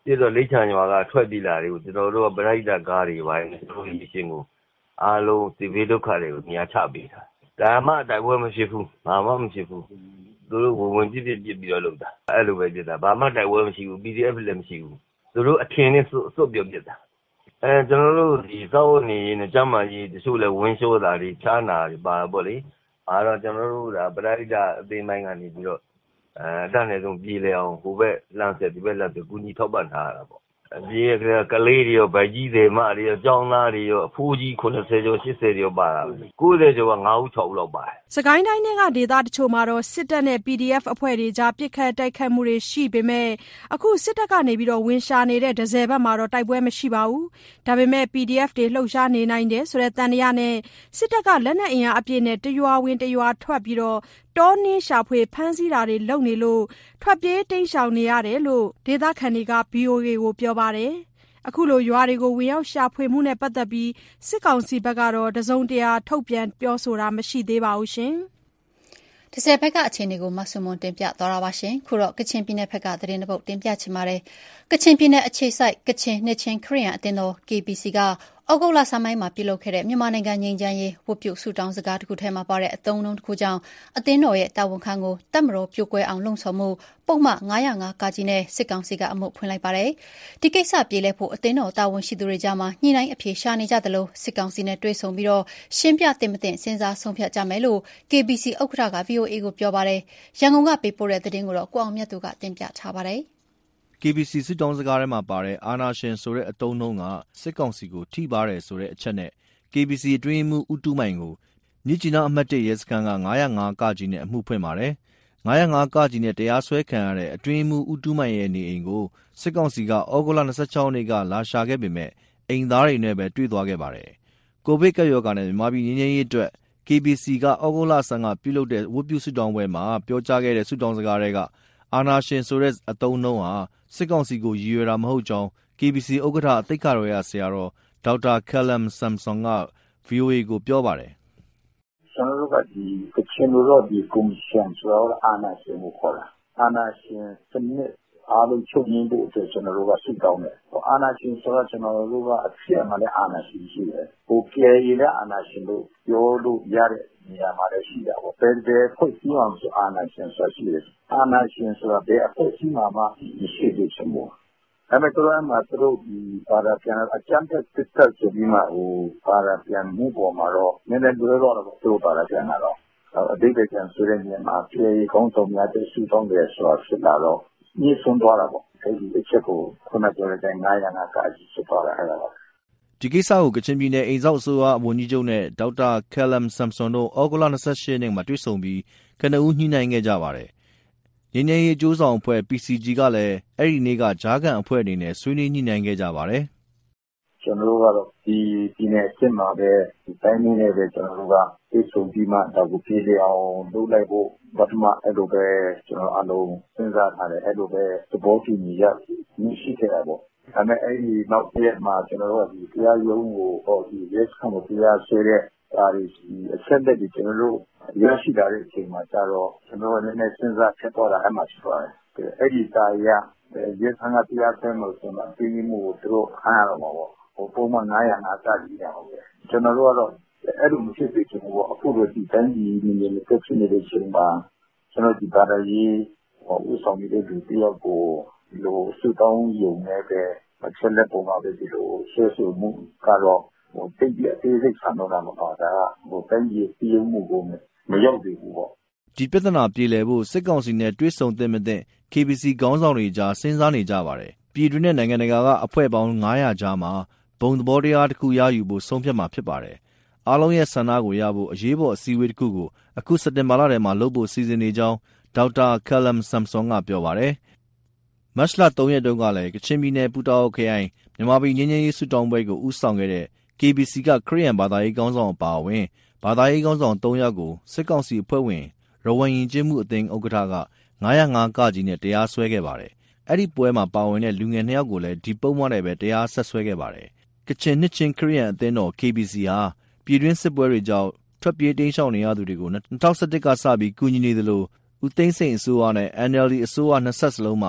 ပြီးတော့လိပ်ချံရွာကထွက်ပြေးလာတွေကိုကျွန်တော်တို့ကပရိသတ်ကားတွေပါနေတို့ဒီအရှင်ကိုအားလုံးဒီဘေးဒုက္ခတွေကိုနေရာချပေးတာဒါမှတိုက်ပွဲမဖြစ်ဘူးဘာမှမဖြစ်ဘူးသူတို့ဝင်ပြစ်ပြီးတော့လုပ်တာအဲ့လိုပဲပြစ်တာဘာမှတိုက်ပွဲမရှိဘူး PDF လည်းမရှိဘူးသူတို့အထင်နဲ့စွတ်ပြုတ်ပြစ်တာကျွန်တော်တို့ဒီစောက်နေနဲ့ကျမ်းမာကြီးတချို့လည်းဝင်းရှိုးတာတွေချားနာတွေပါပေါ့လေအားတော့ကျွန်တော်တို့ဒါပရိသတ်အသိမိုင်းကနေပြီးတော့တန်းနေဆုံးပြေးလေအောင်ဟိုဘက်လမ်းဆက်ဒီဘက်လမ်းဆက်ကူညီထောက်ပံ့ထားတာပေါ့ပြေးကလေးတွေရောဗိုက်ကြီးတွေမတွေရောကြောင်းသားတွေရောအဖိုးကြီး90ကျော်80ကျော်ပါတာ90ကျော်က9ဦး6ဦးလောက်ပါတယ်စကိုင်းတိုင်းကဒေသတချို့မှာတော့စစ်တပ်နဲ့ PDF အဖွဲ့တွေကြားပစ်ခတ်တိုက်ခတ်မှုတွေရှိပေမဲ့အခုစစ်တပ်ကနေပြီးတော့ဝင်ရှာနေတဲ့ဒဇယ်ဘက်မှာတော့တိုက်ပွဲမရှိပါဘူးဒါပေမဲ့ PDF တွေလှုပ်ရှားနေနိုင်တယ်ဆိုတဲ့တန်တရားနဲ့စစ်တပ်ကလက်နက်အင်အားအပြည့်နဲ့တရွာဝင်တရွာထွက်ပြီးတော့တောနှင်းရှာဖွေဖမ်းဆီးတာတွေလုပ်နေလို့ထွက်ပြေးတိမ်းရှောင်နေရတယ်လို့ဒေသခံတွေက VOA ကိုပြောပါတယ်အခုလိုရွာတွေကိုဝင်ရောက်ရှာဖွေမှုနဲ့ပတ်သက်ပြီးစစ်ကောင်စီဘက်ကတော့တစုံတရာထုတ်ပြန်ပြောဆိုတာမရှိသေးပါဘူးရှင်။တစ်ဆက်ဘက်ကအခြေအနေကိုမဆုမွန်တင်ပြသွားတာပါရှင်။ခုတော့ကချင်ပြည်နယ်ဘက်ကသတင်းတစ်ပုဒ်တင်ပြချင်ပါတယ်။ကချင်ပြည်နယ်အခြေစိုက်ကချင်နှစ်ချင်းခရစ်ယာန်အသင်းတော် KBC ကဩဂုတ်လဆန်းပိုင်းမှာပြုလုပ်ခဲ့တဲ့မြန်မာနိုင်ငံငြိမ်းချမ်းရေးဝတ်ပြုဆုတောင်းစကားတစ်ခုထဲမှာပါတဲ့အသုံးအနှုန်းတစ်ခုကြောင့်အသင်းတော်ရဲ့တာဝန်ခံကိုတပ်မတော်ပြိုကွဲအောင်လှုံ့ဆော်မှုပုံမှန်905ကကြီးနဲ့စစ်ကောင်စီကအမှုဖွင့်လိုက်ပါတယ်။ဒီကိစ္စပြေလည်ဖို့အသင်းတော်တာဝန်ရှိသူတွေကြားမှာညှိနှိုင်းအဖြေရှာနေကြတယ်လို့စစ်ကောင်စီနဲ့တွေ့ဆုံပြီးတော့ရှင်းပြတင်မတင်စဉ်းစားဆုံးဖြတ်ကြမယ်လို့ KBC ဥက္ကဋ္ဌက VOA ကိုပြောပါတယ်။ရန်ကုန်ကပေးပို့တဲ့သတင်းကိုတော့ကိုအောင်မြတ်သူကတင်ပြထားပါတယ်။ KBC စစ်တောင်းစကားထဲမှာပါတဲ့အာနာရှင်ဆိုတဲ့အသုံးအနှုန်းကစစ်ကောင်စီကိုထိပါတယ်ဆိုတဲ့အချက်နဲ့ KBC အတွင်းမှုဦးတူးမိုင်ကိုမြစ်ကြီးနားအမှတ်1ရဲစခန်းက905ကကြီးနဲ့အမှုဖွင့်ပါတယ်။905ကကြီးနဲ့တရားစွဲခံရတဲ့အတွင်းမှုဦးတူးမိုင်ရဲ့နေအိမ်ကိုစစ်ကောင်စီကဩဂုတ်လ26ရက်နေ့ကလာရှာခဲ့ပေမဲ့အိမ်သားတွေနဲ့ပဲတွေ့သွားခဲ့ပါတယ်။ကိုဗစ်ကပ်ရောဂါနဲ့မြန်မာပြည်ငြိမ်းချမ်းရေးအတွက် KBC ကဩဂုတ်လဆန်းကပြုလုပ်တဲ့ဝတ်ပြုဆုတောင်းပွဲမှာပြောကြားခဲ့တဲ့ဆုတောင်းစကားတွေကအာနာရှင်ဆိုတဲ့အသုံးအနှုန်းဟာစစ်ကောင်စီကိုရည်ရွယ်တာမဟုတ်ကြောင်း KBC ဥက္ကဋ္ဌအသိက္ခာတော်ရဆရာတော်ဒေါက်တာကယ်လမ်ဆမ်ဆွန်က VOA ကိုပြောပါတယ်။ကျွန်တော်တို့ကဒီကချင်လိုတော့ဒီကွန်ရှင်ဆိုတော့အာနာရှင်ကိုခေါ်တာ။အာနာရှင်စနစ်အားလုံးချုပ်ငင်းဖို့အတွက်ကျွန်တော်တို့ကဆုတောင်းတယ်။အာနာရှင်ဆိုတော့ကျွန်တော်တို့ကအဖြစ်မှလည်းအာနာရှင်ရှိတယ်။ဟိုကယ်ရည်လည်းအာနာရှင်လို့ပြောလို့ရတဲ့နေရာမှာလည်းရှိတာပေါ့။ဘယ်ဖွဲ့စည်းအောင်ဆိုအာနာရှင်ဆိုရှိတယ်။အာနာရှင်ဆိုတာဘယ်အဖွဲ့အစည်းမှမရှိသေးချင်ဘူး။ဒါပေမဲ့သူတို့မှာသူတို့ဒီပါရာပြန်အကြမ်းဖက်စစ်တပ်ဆိုပြီးမှဟိုပါရာပြန်မှုပေါ်မှာတော့နည်းနည်းလွဲတော့သူတို့ပါရာပြန်လာတော့အတိတ်ကံဆိုတဲ့နေရာမှာပြေကောင်းဆောင်များတဲ့စုတောင်းတယ်ဆိုတာဖြစ်လာတော့ညှိဆုံးသွားတာပေါ့အဲဒီအချက်ကိုခုနပြောတဲ့905ကကြီးဖြစ်သွားတာအဲ့ဒါပါဒီကိစ္စကိုကချင်ပြည်နယ်အိမ်စောက်အစိုးရဝန်ကြီးချုပ်နဲ့ဒေါက်တာကယ်လမ်ဆမ်ဆွန်တို့ဩဂုတ်လ28ရက်နေ့မှာတွေ့ဆုံပြီးကနဦးညှိနှိုင်းခဲ့ကြပါတယ်။ငြိမ်းချမ်းရေးအကျိုးဆောင်အဖွဲ့ PCG ကလည်းအဲ့ဒီနေ့ကကြားခံအဖွဲ့အနေနဲ့ဆွေးနွေးညှိနှိုင်းခဲ့ကြပါတယ်။ကျွန်တော်တို့ကတော့ဒီပြည်နယ်အစ်မှာပဲဒီတိုင်းနဲ့ပဲကျွန်တော်တို့ကတွေ့ဆုံပြီးမှတော့ကိုပြေးအောင်လုပ်လိုက်ဖို့ဘာမှအဲ့လိုပဲကျွန်တော်အလုံးစဉ်းစားထားတယ်အဲ့လိုပဲသဘောတူညီရရှိခဲ့တာပေါ့။ဒါပေမဲ့အဲ့ဒီနောက်ရက်မှာကျွန်တော်တို့ကဒီတရားရုံးကိုဟောဒီ yes ကိုတရားဆွဲတဲ့ဒါတွေအချက်လက်တွေကျွန်တော်တို့ရရှိလာတဲ့အချိန်မှာကျတော့ကျွန်တော်လည်းနည်းစဉ်းစားဖြစ်သွားတာအမှရှိပါတယ်။အဲ့ဒီစာရyes ကတရားဆွဲလို့ဆိုတော့ပြည်မှုကိုသူတို့ခံရတော့မှာပေါ့။ဟိုပုံမှန်905စကြီးတာဟုတ်ကဲ့။ကျွန်တော်တို့ကတော့အဲ့လိုမရှိသေးချင်ဘူးပေါ့အခုလိုဒီတိုင်းပြည်နေနေတက်ဖြစ်နေတဲ့ချိန်မှာကျွန်တော်ဒီဘာသာရေးဟိုဥဆောင်နေတဲ့လူတယောက်ကိုဒီလိုစုတောင်းရုံနဲ့ပဲအချက်လက်ပုံမှာပဲဒီလိုဆွေးဆိုမှုကတော့ဟိုတိတ်ပြအသေးစိတ်ဆန်တော့တာမဟုတ်တာဟိုတိုင်းပြည်ပြည်မှုကိုမရောက်သေးဘူးပေါ့ဒီပြဿနာပြေလည်ဖို့စစ်ကောင်စီနဲ့တွေ့ဆုံသင့်မသင့် KBC ခေါင်းဆောင်တွေကြားစဉ်းစားနေကြပါတယ်ပြည်တွင်းနဲ့နိုင်ငံတကာကအဖွဲ့ပေါင်း900ကြားမှာဘုံသဘောတရားတစ်ခုရယူဖို့ဆုံးဖြတ်မှာဖြစ်ပါတယ်အားလုံးရဲ့ဆန္ဒကိုရဖို့အရေးပေါ်အစည်းအဝေးတစ်ခုကိုအခုစက်တင်ဘာလထဲမှာလုပ်ဖို့စီစဉ်နေကြောင်းဒေါက်တာကယ်လမ်ဆမ်ဆွန်ကပြောပါတယ်မတ်လ3ရက်တုန်းကလည်းကချင်ပြည်နယ်ပူတာအိုခရိုင်မြန်မာပြည်ငြိမ်းချမ်းရေးဆုတောင်းပွဲကိုဦးဆောင်ခဲ့တဲ့ KBC ကခရစ်ယာန်ဘာသာရေးခေါင်းဆောင်အပါအဝင်ဘာသာရေးခေါင်းဆောင်3ယောက်ကိုစစ်ကောင်စီအဖွဲ့ဝင်ရဝမ်ယဉ်ကျေးမှုအသင်းဥက္ကဋ္ဌက905ကကြီးနဲ့တရားစွဲခဲ့ပါတယ်အဲ့ဒီပွဲမှာပါဝင်တဲ့လူငယ်2ယောက်ကိုလည်းဒီပုံမှန်နဲ့ပဲတရားဆက်စွဲခဲ့ပါတယ်ကချင်နှစ်ချင်းခရစ်ယာန်အသင်းတော် KBC ဟာပြည်တွင်းစစ်ပွဲတွေကြောင့်ထွက်ပြေးတိမ်းရှောင်နေရသူတွေကို2011ကစပြီးကူညီနေသလိုဦးသိန်းစိန်အစိုးရနဲ့ NLD အစိုးရနှစ်ဆက်စလုံးမှာ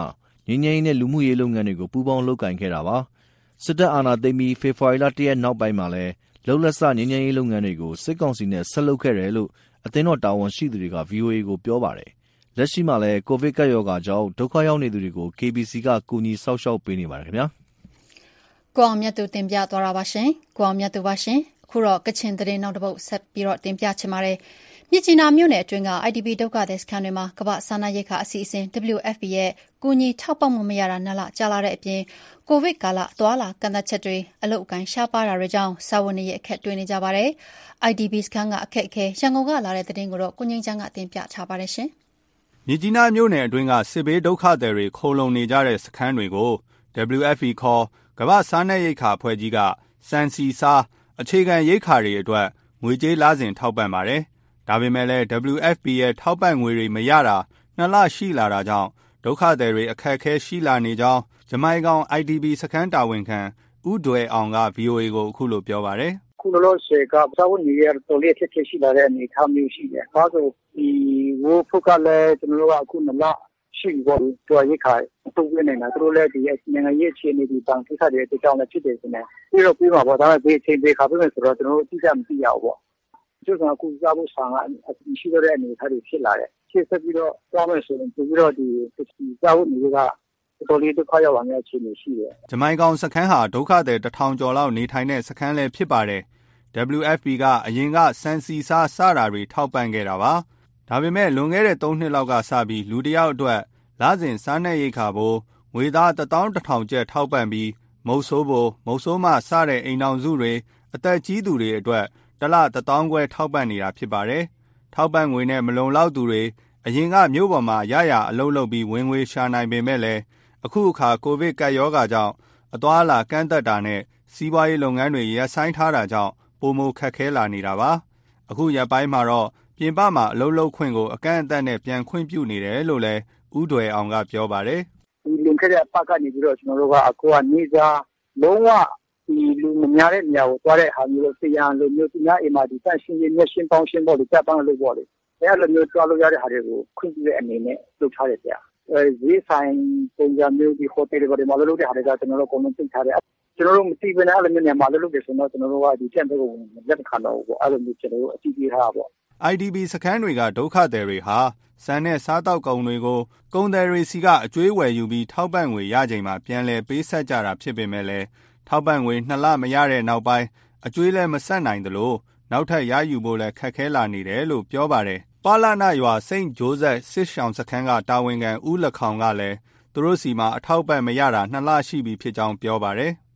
ငြိမ်းချမ်းရေးနဲ့လူမှုရေးလုပ်ငန်းတွေကိုပူးပေါင်းလုပ်ကိုင်ခဲ့တာပါ။စစ်တပ်အာဏာသိမ်းပြီးဖေဖော်ဝါရီလ 1 ရက်နောက်ပိုင်းမှာလည်းလုပ်လက်စငြိမ်းချမ်းရေးလုပ်ငန်းတွေကိုစစ်ကောင်စီနဲ့ဆက်လုပ်ခဲ့တယ်လို့အသင်းတော်တာဝန်ရှိသူတွေက VOA ကိုပြောပါတယ်။လက်ရှိမှာလည်းကိုဗစ်ကပ်ရောဂါကြောင့်ဒုက္ခရောက်နေသူတွေကို KBC ကကူညီစောင့်ရှောက်ပေးနေပါတယ်ခင်ဗျာ။ကိုအောင်မြတ်သူတင်ပြသွားတာပါရှင်။ကိုအောင်မြတ်သူပါရှင်။အခုတော့ကချင်သတင်းနောက်တစ်ပုဒ်ဆက်ပြီးတော့တင်ပြချင်ပါတယ်။မြစ်ကြီးနားမြို့နယ်အတွင်းက IDP ဒုက္ခသည်စခန်းတွေမှာကမ္ဘာ့စားနပ်ရိက္ခာအစီအစဉ် WFP ရဲ့ကူညီထောက်ပံ့မှုမရတာ2 လကြာလာတဲ့အပြင်ကိုဗစ်ကာလသွားလာကန့်သတ်ချက်တွေအလုပ်အကိုင်ရှားပါးတာတွေကြောင့်စာဝန်ရေးအခက်တွေ့နေကြပါတယ်။ IDP စခန်းကအခက်အခဲရန်ကုန်ကလာတဲ့သတင်းကိုတော့ကိုငိမ့်ချမ်းကတင်ပြထားပါတယ်ရှင်။မြစ်ကြီးနားမြို့နယ်အတွင်းကစစ်ဘေးဒုက္ခသည်တွေခိုလုံနေကြတဲ့စခန်းတွေကို WFP ခေါ်ကမ္ဘာ့စားနပ်ရိက္ခာအဖွဲ့ကြီးကစံစီစားအခြေခံရိက္ခာတွေအတွက်ငွေကြေးလစဉ်ထောက်ပံ့ပါတယ်။ဒါပေမဲ့လည်း WFP ရဲ့ထောက်ပံ့ငွေတွေမရတာ2 လရှိလာတာကြောင့်ဒုက္ခသည်တွေအခက်အခဲရှိလာနေကြောင်းဂျမိုင်ကောင် IDP စခန်းတာဝန်ခံဦးဒွယ်အောင်က VOA ကိုအခုလိုပြောပါတယ်။အခုလောဆယ်ကစားဝတ်နေရေးတော်လေးဖြစ်ရှိလာတဲ့အနေအထားမျိုးရှိတယ်။ဒါဆိုဒီဝိုးဖုတ်ကလည်းကျွန်တော်တို့ကအခု2 လရှိပြီပေါ့။တော်ရိက္ခာတုံ့ပြန်နေတာသူတို့လည်းဒီနိုင်ငံရေးအခြေအနေဒီပန်ကိစ္စတွေအကြောင်းလည်းဖြစ်တယ်ဆိုနေ။ပြီးတော့ပြီးမှာပေါ့ဒါပေမဲ့ဘေးချိန်ဘေးခါပြီးမယ်ဆိုတော့ကျွန်တော်တို့အတိအကျမသိရဘူးပေါ့။ကျုပ်ကအခုစားဖို့ဆောင်ကအရှိတဲ့အနေအထားတွေဖြစ်လာတယ်။ဖြစ်ဆက်ပြီးတော့သွားမယ်ဆိုရင်ပြီးတော့ဒီစားဝတ်နေရေးကတော်လေးဒုက္ခရောက်လာတဲ့အခြေအနေရှိတယ်။ဂျမိုင်ကောင်စခန်းဟာဒုက္ခသည်1000 ကျော်လောက်နေထိုင်တဲ့စခန်းလည်းဖြစ်ပါတယ်။ WFP ကအရင်ကစံစီစားစတာတွေထောက်ပံ့ခဲ့တာပါ။ဒါပေမဲ့လွန်ခဲ့တဲ့3 နှစ်လောက်ကစပြီးလူတစ်ယောက်အတွက်လစဉ်စားနပ်ရိက္ခာဖိုးငွေသား11000 ကျပ်ထောက်ပံ့ပြီးမုတ်ဆိုးဖိုးမုတ်ဆိုးမစတဲ့အိမ်ထောင်စုတွေအသက်ကြီးသူတွေအတွက်တစ်လ1,000 ခွဲထောက်ပံ့နေတာဖြစ်ပါတယ်။ထောက်ပံ့ငွေနဲ့မလုံလောက်သူတွေအရင်ကမြို့ပေါ်မှာရအလုပ်လုပ်ပြီးဝင်ငွေရှာနိုင်ပေမဲ့လည်းအခုအခါကိုဗစ်ကပ်ရောဂါကြောင့်အသွားအလာကန့်သတ်တာနဲ့စီးပွားရေးလုပ်ငန်းတွေရပ်ဆိုင်းထားတာကြောင့်ပိုမိုခက်ခဲလာနေတာပါ။အခုရက်ပိုင်းမှာတော့ပြင်ပမှာအလုပ်လုပ်ခွင့်ကိုအကန့်အသတ်နဲ့ပြန်ခွင့်ပြုနေတယ်လို့လည်းဦးဒွယ်အောင်ကပြောပါတယ်။ဒီလွန်ခဲ့တဲ့ပတ်ကနေပြီးတော့ကျွန်တော်တို့ကအခုကနေစားလုံးဝဒီလူမများတဲ့နေရာကိုသွားတဲ့ဟာမျိုးလို့တရားလိုမျိုးသူများအိမ်မှာဒီတန့်ရှင်းရေးမျက်ရှင်းပေါင်းရှင်းဖို့ဒီတပ်ပန်းလို့ပေါ့လေ။အဲလိုမျိုးသွားလို့ရတဲ့ဟာတွေကိုခွင့်ပြုတဲ့အနေနဲ့လုပ်ထားတယ်ဗျာ။ဈေးဆိုင်ပုံစံမျိုးဒီဟိုတယ်တွေမှာလုပ်တဲ့ဟာတွေကကျွန်တော်တို့အကုန်လုံးသိထားတယ်။ကျွန်တော်တို့မသိဘဲနဲ့အဲ့လိုမျိုးနေရာမှာလုပ်တယ်ဆိုတော့ကျွန်တော်တို့ကဒီကျန်တဲ့ကိုလက်ခံတော့ပေါ့အဲ့လိုမျိုးကျွန်တော်တို့အတိအကျထားပေါ့။ IDP စခန်းတွေကဒုက္ခသည်တွေဟာစံနဲ့စားတောက်ကုန်တွေကိုကုန်သည်တွေစီကအကျွေးဝယ်ယူပြီးထောက်ပံ့ငွေရချိန်မှာပြန်လည်ပေးဆက်ကြတာဖြစ်ပေမဲ့လည်းထောက်ပံ့ငွေ2 လမရတဲ့နောက်ပိုင်းအကျွေးလည်းမဆက်နိုင်သလိုနောက်ထပ်ရယူဖို့လည်းခက်ခဲလာနေတယ်လို့ပြောပါတယ်။ပါလာနာရွာစိန့်ဂျိုးဇက်စစ်ရှောင်းစခန်းကတာဝန်ခံဦးလက်ခေါင်ကလည်းသူတို့စီမှာအထောက်ပံ့မရတာ2 လရှိပြီဖြစ်ကြောင်းပြောပါတယ်။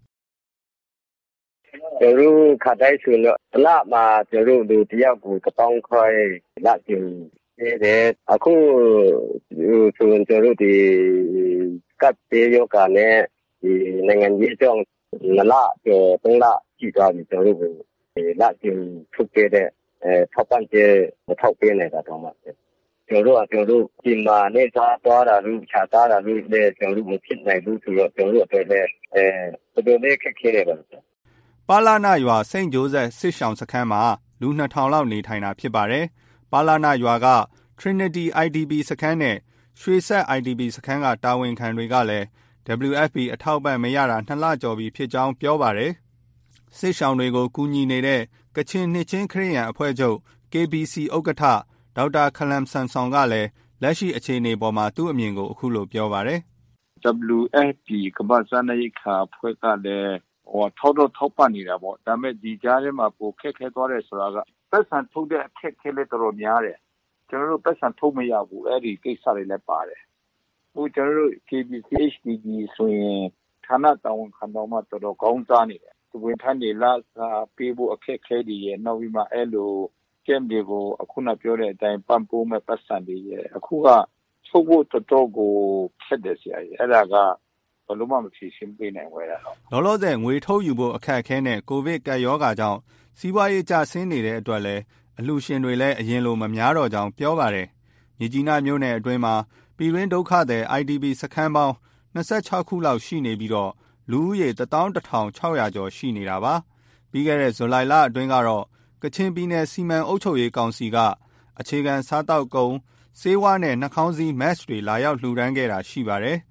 ကျွန်တော်ခါတိုင်းဆိုတော့တစ်လမှာကျွန်တော်တို့တယောက်ကို1,000 ခွဲလက်ကျင်တယ်အခုဆိုရင်ကျွန်တော်တို့ဒီကပ်တေယောဂနဲ့ဒီနိုင်ငံရေးကြောင့်2 လကျော်3 လရှိသွားပြီကျွန်တော်တို့လက်ကျင်ထုတ်ခဲ့တဲ့ထောက်ပံ့ကြေးထောက်ပေးနေတာတော့မှကျွန်တော်တို့ဒီမှာနေစားသွားတာလို့ခြားတာလို့လည်းကျွန်တော်တို့မဖြစ်နိုင်ဘူးဆိုတော့ကျွန်တော်တို့အတွက်လည်းတော်တော်လေးခက်ခဲနေပါတယ်ပါလာနာရွာစိန့်ဂျိုးဇက်စစ်ရှောင်းစခန်းမှာလူ2000 လောက်နေထိုင်တာဖြစ်ပါတယ်။ပါလာနာရွာက Trinity IDP စခန်းနဲ့ရွှေဆက် IDP စခန်းကတာဝန်ခံတွေကလည်း WFP အထောက်ပံ့မရတာ2 လကျော်ပြီဖြစ်ကြောင်းပြောပါတယ်။စစ်ရှောင်းတွေကိုကူညီနေတဲ့ကချင်နှစ်ချင်းခရစ်ယာန်အဖွဲ့ချုပ် KBC ဥက္ကဋ္ဌဒေါက်တာခလမ်ဆန်ဆောင်ကလည်းလက်ရှိအခြေအနေပေါ်မှာသူ့အမြင်ကိုအခုလိုပြောပါတယ်။ WFP ကမ္ဘာ့စားနပ်ရိက္ခာအဖွဲ့ကလည်းထောက်ပံ့နေတာပေါ့ဒါပေမဲ့ဒီကြားထဲမှာပိုခက်ခဲသွားတယ်ဆိုတာကပတ်စံထုတ်တဲ့အခက်ခဲလေးတော်တော်များတယ်ကျွန်တော်တို့ပတ်စံထုတ်မရဘူးအဲ့ဒီကိစ္စတွေလည်းပါတယ်ဟိုကျွန်တော်တို့ KBC HDD ဆိုရင်ဌာနတာဝန်ခံတော်မှာတော်တော်ကောင်းစားနေတယ်သူဝင်ထမ်းနေလားပေးဖို့အခက်ခဲတွေရဲ့နောက်ပြီးမှအဲ့လိုကျင်းတွေကိုအခုနပြောတဲ့အတိုင်းပံ့ပိုးမဲ့ပတ်စံတွေရဲ့အခုကထုတ်ဖို့တော်တော်ကိုခက်တယ်ဆရာကြီးအဲ့ဒါကဘယ်လိုမှမဖြေရှင်းပေးနိုင်ဝဲတာတော့လောလောဆယ်ငွေထုတ်ယူဖို့အခက်အခဲနဲ့ကိုဗစ်ကပ်ရောဂါကြောင့်စီးပွားရေးကျဆင်းနေတဲ့အတွက်လည်းအလှူရှင်တွေလည်းအရင်လိုမများတော့ကြောင်းပြောပါတယ်။မြစ်ကြီးနားမြို့နယ်အတွင်းမှာပြည်တွင်းဒုက္ခသည် IDP စခန်းပေါင်း26 ခုလောက်ရှိနေပြီးတော့လူဦးရေ 11600 ကျော်ရှိနေတာပါ။ပြီးခဲ့တဲ့ဇူလိုင်လအတွင်းကတော့ကချင်ပြည်နယ်စီမံအုပ်ချုပ်ရေးကောင်စီကအခြေခံစားတောက်ကုန်ဆေးဝါးနဲ့နှာခေါင်းစည်း mask တွေလာရောက်လှူဒန်းခဲ့တာရှိပါတယ်။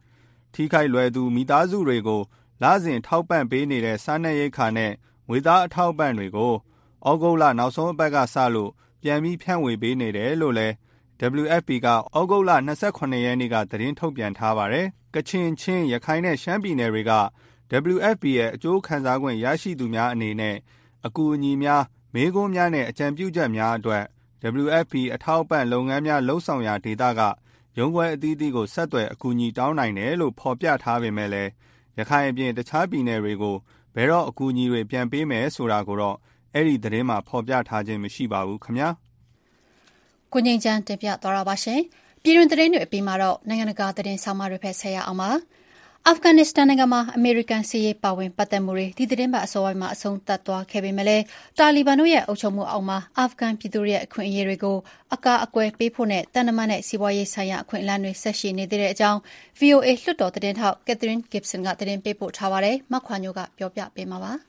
ထိခိုက်လွယ်သူမိသားစုတွေကိုလစဉ်ထောက်ပံ့ပေးနေတဲ့စားနပ်ရိက္ခာနဲ့ငွေသားအထောက်အပံ့တွေကိုဩဂုတ်လနောက်ဆုံးအပတ်ကစလို့ပြန်ပြီးဖြန့်ဝေပေးနေတယ်လို့လည်း WFP ကဩဂုတ်လ28ရက်နေ့ကသတင်းထုတ်ပြန်ထားပါတယ်။ကချင်ချင်းရခိုင်နဲ့ရှမ်းပြည်နယ်တွေက WFP ရဲ့အကျိုးခံစား권ရရှိသူများအနေနဲ့အကူအညီများမေးခွန်းများနဲ့အကြံပြုချက်များအတွက် WFP အထောက်အပံ့လုပ်ငန်းများလှုပ်ဆောင်ရာဒေသကရုံးခွဲအသီးသီးကိုဆက်သွယ်အကူအညီတောင်းနိုင်တယ်လို့ဖော်ပြထားပေမဲ့လည်းရခိုင်အပြင်တခြားပြည်နယ်တွေကိုဘယ်တော့အကူအညီတွေပြန်ပေးမယ်ဆိုတာကိုတော့အဲ့ဒီသတင်းမှာဖော်ပြထားခြင်းမရှိပါဘူးခင်ဗျာ။ကိုငိမ့်ချမ်းတင်ပြသွားတာပါရှင်။ပြည်တွင်းသတင်းတွေအပြီးမှာတော့နိုင်ငံတကာသတင်းဆောင်မတွေဖက်ဆက်ရအောင်ပါ။အာဖဂန်နစ္စတန်နိုင်ငံမှာအမေရိကန်စစ်ရေးပါဝင်ပတ်သက်မှုတွေဒီသတင်းပတ်အစောပိုင်းမှာအဆုံးသတ်သွားခဲ့ပေမဲ့လည်းတာလီဘန်တို့ရဲ့အုပ်ချုပ်မှုအောက်မှာအာဖဂန်ပြည်သူတွေရဲ့အခွင့်အရေးတွေကိုအကာအကွယ်ပေးဖို့နဲ့တန်တမန်နဲ့စီးပွားရေးဆိုင်ရာအခွင့်အလမ်းတွေဆက်ရှိနေသေးတဲ့အကြောင်း VOA လွှတ်တော်သတင်းထောက် Catherine Gibson ကသတင်းပေးပို့ထားပါတယ်။မခွာညိုကပြောပြပေးမှာပါ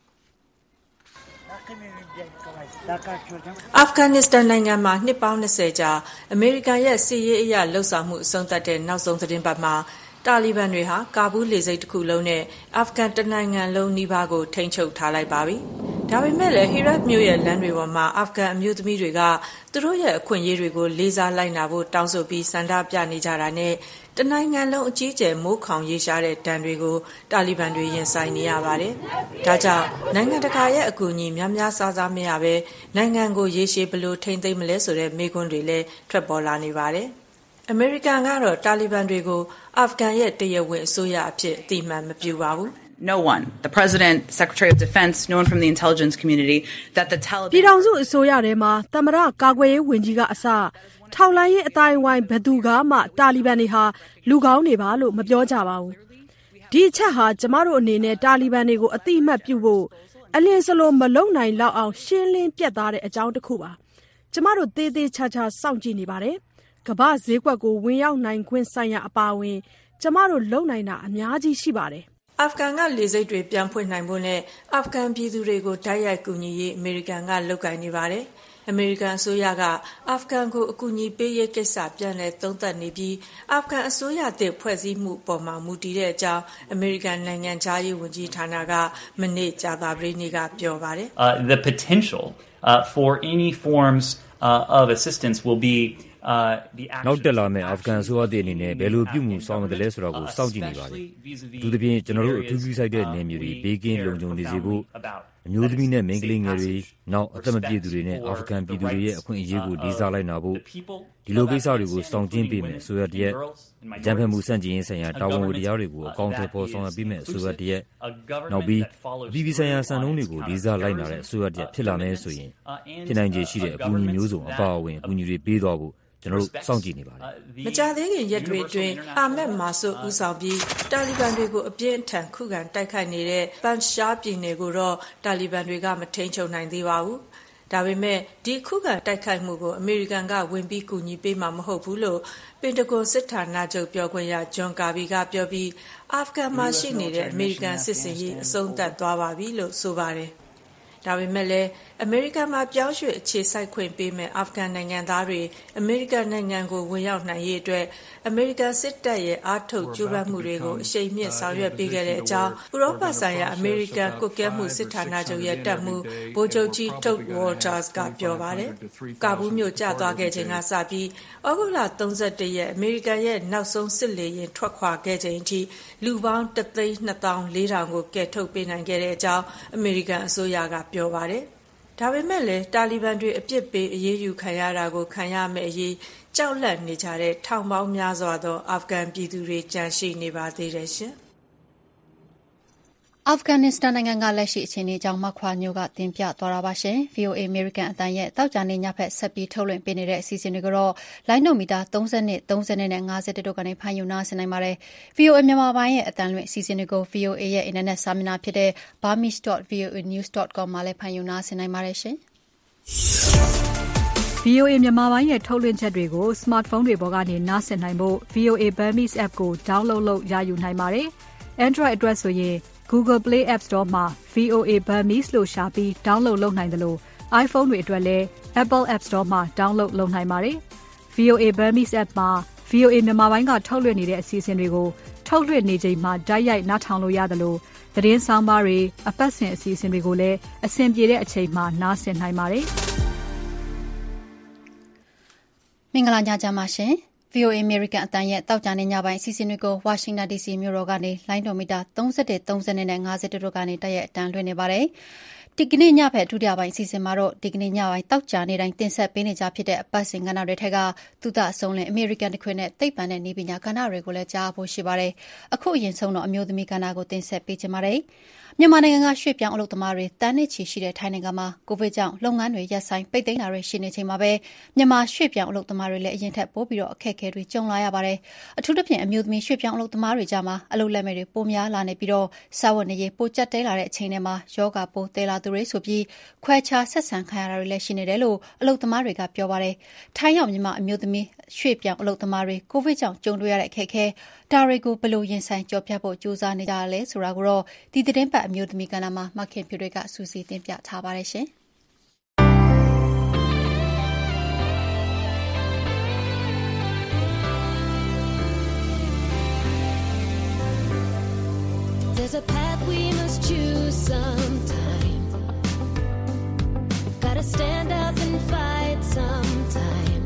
အာဖဂန်နစ္စတန်နိုင်ငံမှာနှစ်ပေါင်း20ကြာအမေရိကန်ရဲ့စစ်ရေးအရလှုပ်ဆောင်မှုအဆုံးသတ်တဲ့နောက်ဆုံးသတင်းပတ်မှာတာလီဘန်တွေဟာကာဘူးလေဆိပ်တစ်ခုလုံးနဲ့အာဖဂန်တနိုင်ငံလုံးနီးပါးကိုထိန်းချုပ်ထားလိုက်ပါပြီ။ဒါပေမဲ့လည်းဟီရတ်မြို့ရဲ့လမ်းတွေပေါ်မှာအာဖဂန်အမျိုးသမီးတွေကသူတို့ရဲ့အခွင့်အရေးတွေကိုလေးစားလိုက်နာဖို့တောင်းဆိုပြီးဆန္ဒပြနေကြတာနဲ့တနိုင်ငံလုံးအကြီးအကျယ်မိုးခေါင်ရေရှားတဲ့ဒဏ်တွေကိုတာလီဘန်တွေရင်ဆိုင်နေရပါတယ်။ဒါကြောင့်နိုင်ငံတကာရဲ့အကူအညီများများစားစားမရဘဲနိုင်ငံကိုရေရှည်ဘယ်လိုထိန်းသိမ်းမလဲဆိုတဲ့မေးခွန်းတွေလည်းထွက်ပေါ်လာနေပါတယ်။အမေရိကန်ကတော့တာလီဘန်တွေကိုအာဖဂန်ရဲ့တရားဝင်အစိုးရအဖြစ်အသိအမှတ်မပြုပါဘူး။ No one, the President, Secretary of Defense, no one from the intelligence community, that the Taliban... ပြည်ထောင်စုအစိုးရထဲမှာသမ္မတကာကွယ်ရေးဝန်ကြီးကအစထောက်လှမ်းရေးအတိုင်းဝိုင်းဘယ်သူကမှတာလီဘန်တွေဟာလူကောင်းတွေပါလို့မပြောကြပါဘူး။ဒီအချက်ဟာကျမတို့အနေနဲ့တာလီဘန်တွေကိုအသိအမှတ်ပြုဖို့အလင်းစလိုမလုံနိုင်လောက်အောင်ရှင်းလင်းပြတ်သားတဲ့အကြောင်းတစ်ခုပါ။ကျမတို့သေးသေးချာချာစောင့်ကြည့်နေပါတယ်။ကမ္ဘာဈေးကွက်ကိုဝင်ရောက်နိုင်ခွင့်ဆိုင်ရာအပါအဝင်ကျမတို့လုံနိုင်တာအများကြီးရှိပါတယ်။အာဖဂန်ကလေဆိပ်တွေပြန်ဖွင့်နိုင်ဖို့နဲ့အာဖဂန်ပြည်သူတွေကိုတိုက်ရိုက်ကူညီရေးအမေရိကန်ကလုပ်ကိုင်နေပါတယ်။အမေရိကန်အစိုးရကအာဖဂန်ကိုအကူအညီပေးရေးကိစ္စပြန်လည်သုံးသပ်နေပြီးအာဖဂန်အစိုးရသစ်ဖွဲ့စည်းမှုပေါ်မှာမူတည်တဲ့အကြောင်းအမေရိကန်နိုင်ငံခြားရေးဝန်ကြီးဌာနကမနေ့ကြာသပတေးနေ့ကပြောပါတယ်။ The potential for any forms of assistance will be နောက်တက်လာမယ့်အာဖဂန်အစိုးရတဲ့အနေနဲ့ဘယ်လိုပြုမှုဆောင်ရွက်တယ်လဲဆိုတာကိုစောင့်ကြည့်နေပါတယ်။သူတို့ပြင်ကျွန်တော်တို့အထူးပြုဆိုင်တဲ့နယ်မြေတွေဘေးကင်းလုံခြုံနေစေဖို့အမျိုးသမီးနဲ့မိန်းကလေးငယ်တွေနောက်အသက်မပြည့်သူတွေနဲ့အာဖဂန်ပြည်သူတွေရဲ့အခွင့်အရေးကိုလေးစားလိုက်နာဖို့ဒီလိုကိစ္စတွေကိုစောင့်ကြည့်ပေးမယ်ဆိုရတဲ့ကြံဖက်မှုစန့်ကျင်ရေးဆိုင်ရာတာဝန်ဝတ္တရားတွေကိုအကောင့်ထဲပေါ်ဆောင်ရွက်ပေးမယ်ဆိုရတဲ့နောက်ပြီးအပြည်ပြည်ဆိုင်ရာစံနှုန်းတွေကိုလေးစားလိုက်နာတဲ့အစိုးရတဲ့ဖြစ်လာမယ်ဆိုရင်ဖြစ်နိုင်ခြေရှိတဲ့အကူအညီမျိုးစုံအပါအဝင်အကူအညီတွေပေးသွားဖို့ကျွန်တော်တို့စောင့်ကြည့်နေပါတယ်။မကြာသေးခင်ရက်တွေအတွင်းအာမက်မာဆုဦးဆောင်ပြီးတာလီဘန်တွေကိုအပြင်းအထန်ခုခံတိုက်ခိုက်နေတဲ့ပန်ရှားပြည်နယ်ကိုတော့တာလီဘန်တွေကမထိန်းချုပ်နိုင်သေးပါဘူး။ဒါပေမဲ့ဒီခုခံတိုက်ခိုက်မှုကိုအမေရိကန်ကဝင်ပြီးကူညီပေးမှာမဟုတ်ဘူးလို့ပင်တဂွန်စစ်ဌာနချုပ်ပြောခွင့်ရဂျွန်ကာဘီကပြောပြီးအာဖဂန်မှာရှိနေတဲ့အမေရိကန်စစ်စင်ရေးအဆုံးသတ်သွားပါပြီလို့ဆိုပါတယ်။ဒါပေမဲ့လည်းအမေရိကန်မှာပြောင်းရွှေ့အခြေစိုက်ခွင့်ပေးမဲ့အာဖဂန်နိုင်ငံသားတွေအမေရိကန်နိုင်ငံကိုဝင်ရောက်နိုင်ရေးအတွက်အမေရိကန်စစ်တပ်ရဲ့အားထုတ်ကြိုးပမ်းမှုတွေကိုအရှိန်မြင့်ဆောင်ရွက်ပေးခဲ့တဲ့အကြောင်းဥရောပဆိုင်ရာအမေရိကန်ကွပ်ကဲမှုစစ်ဌာနချုပ်ရဲ့တပ်မှူးဗိုလ်ချုပ်ကြီးထုတ်ဝေါ်တာစ်ကပြောပါတယ်။ကာဘူးမြို့ကျသွားခဲ့ချိန်ကစပြီးဩဂုတ်လ31ရက်အမေရိကန်ရဲ့နောက်ဆုံးစစ်လေယာဉ်ထွက်ခွာခဲ့ချိန်အထိလူပေါင်း1,240,000ကိုကယ်ထုတ်ပေးနိုင်ခဲ့တဲ့အကြောင်းအမေရိကန်အစိုးရကပြောပါတယ်။ဒါပေမဲ့လည်းတာလီဘန်တွေအပြစ်ပေးအရေးယူခံရတာကိုခံရမယ့်အရေးကြောက်လန့်နေကြတဲ့ထောင်ပေါင်းများစွာသောအာဖဂန်ပြည်သူတွေကြန့်ရှိနေပါသေးတယ်ရှင်။အာဖဂန်နစ္စတန်နိုင်ငံကလက်ရှိအခြေအနေအကြောင်းမခွာညိုကတင်ပြသွားတာပါရှင်။ VOA American အတန်ရဲ့တောက်ကြနေညဖက်ဆက်ပြီးထုတ်လွှင့်ပေးနေတဲ့အစီအစဉ်တွေကိုတော့လိုင်းနိုမီတာ30နဲ့30နဲ့50တို့ကနေဖမ်းယူနားဆင်နိုင်ပါတယ်။ VOA မြန်မာပိုင်းရဲ့အတန်လွှင့်အစီအစဉ်တွေကို VOA ရဲ့အင်တာနက်စာမျက်နှာဖြစ်တဲ့ burmese.voanews.com မှာလည်းဖမ်းယူနားဆင်နိုင်ပါတယ်ရှင်။ VOA မြန်မာပိုင်းရဲ့ထုတ်လွှင့်ချက်တွေကို smartphone တွေပေါ်ကနေနားဆင်နိုင်ဖို့ VOA Burmese app ကို download လုပ်ရယူနိုင်ပါတယ်။ Android အတွက်ဆိုရင်Google Play App Store မှာ VOA Burmese လို့ရှာပြီး download လုပ်နိုင်တယ်လို့ iPhone တွေအတွက်လည်း Apple App Store မှာ download လုပ်နိုင်ပါတယ်။ VOA Burmese App မှာ VOA မြန်မာပိုင်းကထုတ်လွှင့်နေတဲ့အစီအစဉ်တွေကိုထုတ်လွှင့်နေချိန်မှာတိုက်ရိုက်နားထောင်လို့ရတယ်လို့သတင်းဆောင်ပါတွေအပတ်စဉ်အစီအစဉ်တွေကိုလည်းအဆင်ပြေတဲ့အချိန်မှာနားဆင်နိုင်ပါတယ်။မင်္ဂလာညချမ်းပါရှင်။ VOA American အတန်ရဲ့တောက်ကြနေညပိုင်းအစီအစဉ်တွေကို Washington DC မြို့တော်ကနေလိုင်းဒိုမီတာ31 30နဲ့50တို့ကနေတိုက်ရိုက်အတန်လွှင့်နေပါတယ်။ဒီကနေ့ညဖက်ဒုတိယပိုင်းအစီအစဉ်မှာတော့ဒီကနေ့ညပိုင်းတောက်ကြနေတိုင်းတင်ဆက်ပေးနေကြဖြစ်တဲ့အပတ်စဉ်ကဏ္ဍတွေထက်ကသုတအဆုံးလင် American တခွင်နဲ့သိပ္ပံနဲ့နည်းပညာကဏ္ဍတွေကိုလည်းကြားဖို့ရှိပါတယ်။အခုအရင်ဆုံးတော့အမျိုးသမီးကဏ္ဍကိုတင်ဆက်ပေးချင်ပါတယ်။မြန်မာနိုင်ငံကရွှေ့ပြောင်းအလုပ်သမားတွေတန်းနဲ့ချီရှိတဲ့ထိုင်းနိုင်ငံမှာကိုဗစ်ကြောင့်လုပ်ငန်းတွေရပ်ဆိုင်းပိတ်သိမ်းတာတွေရှိနေချိန်မှာပဲမြန်မာရွှေ့ပြောင်းအလုပ်သမားတွေလည်းအရင်ထက်ပိုပြီးအခက်အခဲတွေကြုံလာရပါတယ်။အထူးသဖြင့်အမျိုးသမီးရွှေ့ပြောင်းအလုပ်သမားတွေကြားမှာအလုပ်လက်မဲ့တွေပိုများလာနေပြီးစားဝတ်နေရေးပိုကျပ်တဲလာတဲ့အချိန်ထဲမှာယောဂပိုတည်လာသူတွေဆိုပြီးခွဲခြားဆက်ဆံခံရတာတွေလည်းရှိနေတယ်လို့အလုပ်သမားတွေကပြောပါတယ်။ထိုင်းရောက်မြန်မာအမျိုးသမီးရွှေ့ပြောင်းအလုပ်သမားတွေကိုဗစ်ကြောင့်ကြုံတွေ့ရတဲ့အခက်အခဲဒါတွေကိုဘယ်လိုရင်ဆိုင်ကျော်ဖြတ်ဖို့ကြိုးစားနေကြရလဲဆိုတာကိုတော့ဒီသတင်းပတ်အမျိုးသမီးကဏ္ဍမှာမခင်ဖြူတွေကစူးစီးတင်ပြထားပါတယ်ရှင်။ There's a path we must choose sometime. Gotta stand up and fight sometime.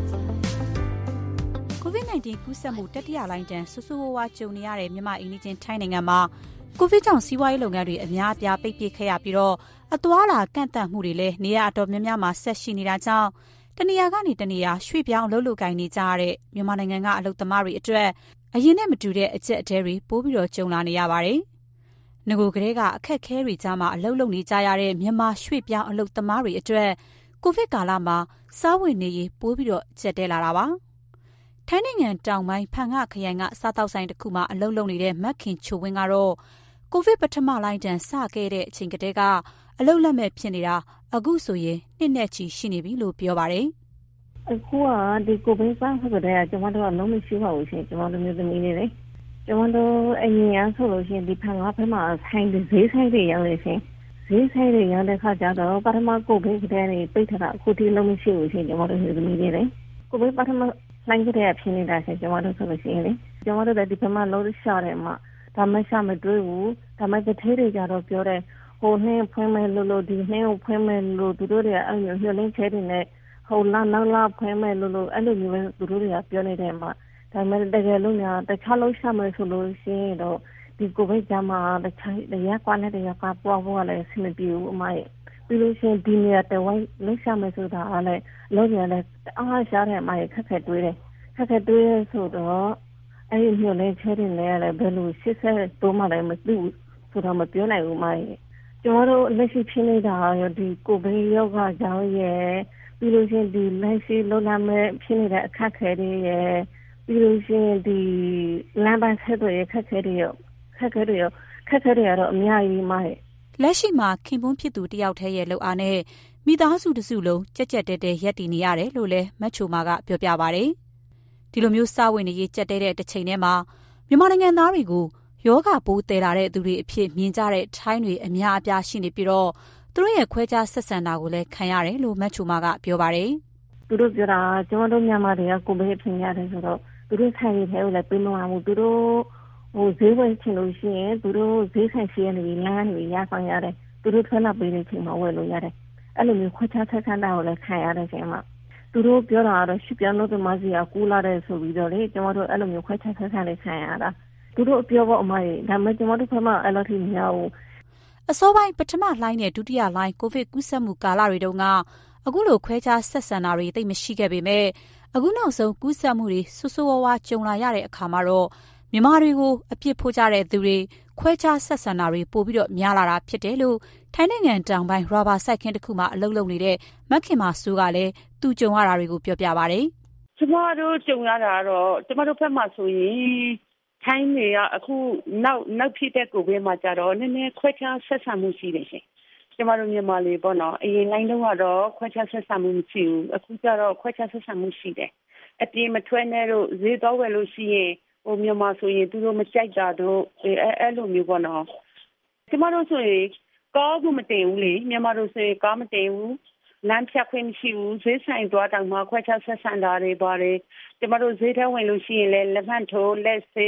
COVID-19 ကူးစက်မှုတတိယလိုင်းတန်းဆူဆူဝါးဝါကြုံနေရတဲ့မြန်မာအိမ်နီးချင်းထိုင်းနိုင်ငံမှာကိုဗစ်ကြောင့်စီးပွားရေးလုပ်ငန်းတွေအများအပြားပိတ်ပစ်ခဲ့ရပြီးအသွားလာကန့်သတ်မှုတွေလည်းနေရာအတော်များများမှာဆက်ရှိနေတာကြောင့်တနေရာကနေတနေရာရွှေ့ပြောင်းအလုပ်လုပ်ကိုင်နေကြရတဲ့မြန်မာနိုင်ငံကအလုပ်သမားတွေအတွက်အရင်နဲ့မတူတဲ့အကျက်အတဲတွေပိုးပြီးကြုံလာနေရပါတယ်။ငကိုကလေးကအခက်ခဲတွေကြားမှာအလုပ်လုပ်နေကြရတဲ့မြန်မာရွှေ့ပြောင်းအလုပ်သမားတွေအတွက်ကိုဗစ်ကာလမှာစားဝတ်နေရေးပိုးပြီးကျက်တဲလာတာပါ။ထိုင်းနိုင်ငံတောင်ပိုင်းဖန်ငခရိုင်ကစားတောက်ဆိုင်တစ်ခုမှာအလုပ်လုပ်နေတဲ့မက်ခင်ချိုဝင်းကတော့ကိုဗစ်ပထမလိုင်းတန်းစခဲ့တဲ့အချိန်ကတည်းကအလုပ်လက်မဲ့ဖြစ်နေတာအခုဆိုရင်နှစ်နဲ့ချီရှိနေပြီလို့ပြောပါတယ်။အခုကဒီကိုဗစ်စခဲ့တဲ့ကကျွန်မတို့ကလုံးမရှိပါဘူးရှင်ကျွန်မတို့မျိုးသမီးတွေလေကျွန်မတို့အရင်ကဆိုလို့ရှိရင်ဒီဖန်ငဘက်မှာဆိုင်ဈေးဆိုင်တွေရောက်နေရှင်ဈေးဆိုင်တွေရောက်တဲ့ခါကျတော့ပထမကိုဗစ်ကတည်းကပိတ်ထားတာအခုဒီလုံးမရှိဘူးရှင်ကျွန်မတို့မျိုးသမီးတွေလေကိုဗစ်ပထမလိုင်းကတည်းကဖြစ်နေတာရှင်ကျွန်မတို့ဆိုလို့ရှိရင်လေကျွန်မတို့လည်းဒီဘက်မှာလုံးရှာတယ်မှာဒါမှရှာမတွေ့ဘူးဒါမှတထဲတွေကြတော့ပြောတယ်ဟိုနှင်းဖွင့်မယ်လို့ဒီနှင်းကိုဖွင့်မယ်လို့သူတို့တွေကအဲ့လိုညှို့လင်းခဲတွေနဲ့ဟိုနောက်လာဖွင့်မယ်လို့အဲ့လိုမျိုးပဲသူတို့တွေကပြောနေတယ်မှာဒါမှတကယ်လို့များတခြားလုံးရှာမယ်ဆိုလို့ရှိရင်တော့ဒီကိုဗစ်ကြမှာတခြားတရားကွာနဲ့တရားကွာပွားဖို့လည်းအဆင်မပြေဘူးအမရဲ့ပြီးလို့ရှိရင်ဒီနေရာတဝိုင်းလုံးရှာမယ်ဆိုတာကလည်းလုံးရလည်းအားရှားတဲ့အမရဲ့ခက်ခဲတွေးတယ်ခက်ခဲတွေးရဆိုတော့အဲ့ဒီမျိုးလေးချဲတယ်လည်းဘယ်လိုရှစ်ဆက်တိုးမှလည်းမသိဘူးဆိုတော့မပြောနိုင်ဘူးမရဲ့ကျွန်တော်တို့လက်ရှိဖြစ်နေတာရောဒီကိုဗစ်ရောဂါကြောင့်ရဲ့ပြီးလို့ရှိရင်ဒီလက်ရှိလုံလမဲ့ဖြစ်နေတဲ့အခက်ခဲတွေရဲ့ပြီးလို့ရှိရင်ဒီလမ်းပန်းဆက်တွေခက်ခဲတွေရောခက်ခဲတွေကတော့အများကြီးမရဲ့လက်ရှိမှာခင်ပွန်းဖြစ်သူတယောက်တည်းရဲ့လှုပ်အားနဲ့မိသားစုတစုလုံးကြက်ကြက်တဲတဲရက်တည်နေရတယ်လို့လည်းမတ်ချိုမာကပြောပြပါတယ်ဒီလိုမျိုးစားဝတ်နေရေးကြက်တဲတဲ့တစ်ချိန်တည်းမှာမြန်မာနိုင်ငံသားတွေကိုယောဂပိုးတည်လာတဲ့သူတွေအဖြစ်မြင်ကြတဲ့ထိုင်းတွေအများအပြားရှိနေပြီးသူတို့ရဲ့ခွဲခြားဆက်ဆံတာကိုလည်းခံရတယ်လို့မတ်ချိုမာကပြောပါတယ်သူတို့ပြောတာကျွန်တော်တို့မြန်မာတွေကကိုဗစ်ဖြစ်ရတယ်ဆိုတော့သူတို့ဆိုင်ရထဲကိုလည်းပြေးမလာဘူးသူတို့ဟိုဈေးဝယ်ချင်လို့ရှိရင်သူတို့ဈေးဆိုင်ရှိရနေပြီလမ်းကနေရဆောင်ရတယ်သူတို့ထွက်လာပေးတဲ့ချိန်မှာဝယ်လို့ရတယ်အဲ့လိုမျိုးခွဲခြားဆက်ဆံတာကိုလည်းခံရတယ်ချိန်မှာသူတို့ပြောတာကတော့ရှစ်ပြောင်းလို့သမားစီကကူးလာတဲ့ဆိုပြီးတော့လေကျွန်တော်တို့အဲ့လိုမျိုးခွဲခြားဆက်ဆံလေးခံရတာသူတို့အပြောပေါ့အမကြီးဒါမှကျွန်တော်တို့ဖက်မှာအဲ့လိုထိမရဘူးအစောပိုင်းပထမလိုင်းနဲ့ဒုတိယလိုင်းကိုဗစ်ကူးစက်မှုကာလတွေတုန်းကအခုလိုခွဲခြားဆက်ဆံတာတွေသိမရှိခဲ့ပေမဲ့အခုနောက်ဆုံးကူးစက်မှုတွေဆူဆူဝါးဝါကြုံလာရတဲ့အခါမှာတော့မြန်မာတွေကိုအပြစ်ဖို့ကြတဲ့သူတွေခွဲခြားဆက်ဆံတာတွေပိုပြီးများလာတာဖြစ်တယ်လို့ထိုင်းနိုင်ငံတောင်ပိုင်းရာဘာစိုက်ခင်းတစ်ခုမှာအလုပ်လုပ်နေတဲ့မခင်မာစိုးကလည်းသူကြုံရတာတွေကိုပြောပြပါတယ်ကျမတို့ကြုံရတာကတော့ကျမတို့ဘက်မှာဆိုရင်ထိုင်းတွေကအခုနောက်ဖြစ်တဲ့ကိုဗစ်မှာကြတော့နည်းနည်းခွဲခြားဆက်ဆံမှုရှိတယ်ရှင်ကျမတို့မြန်မာလေးပေါ့နော်အရင်လိုင်းတုန်းကတော့ခွဲခြားဆက်ဆံမှုမရှိဘူးအခုကျတော့ခွဲခြားဆက်ဆံမှုရှိတယ်အပြင်မထွက်နဲ့လို့ဈေးတော့ဝယ်လို့ရှိရင်ဟိုမြန်မာဆိုရင်သူတို့မကြိုက်တာတော့အဲ့လိုမျိုးပေါ့နော်ကျမတို့ဆိုရင်ကားကမတင်ဘူးလေမြန်မာတို့ဆိုရင်ကားမတင်ဘူးလမ်းဖြတ်ခွင့်မရှိဘူးဈေးဆိုင်သွားတောင်မှခွဲခြားဆက်ဆံတာတွေပါတယ်ကျမတို့ဈေးထဲဝင်လို့ရှိရင်လည်းလက်မှတ်ထိုးလက်ဆေး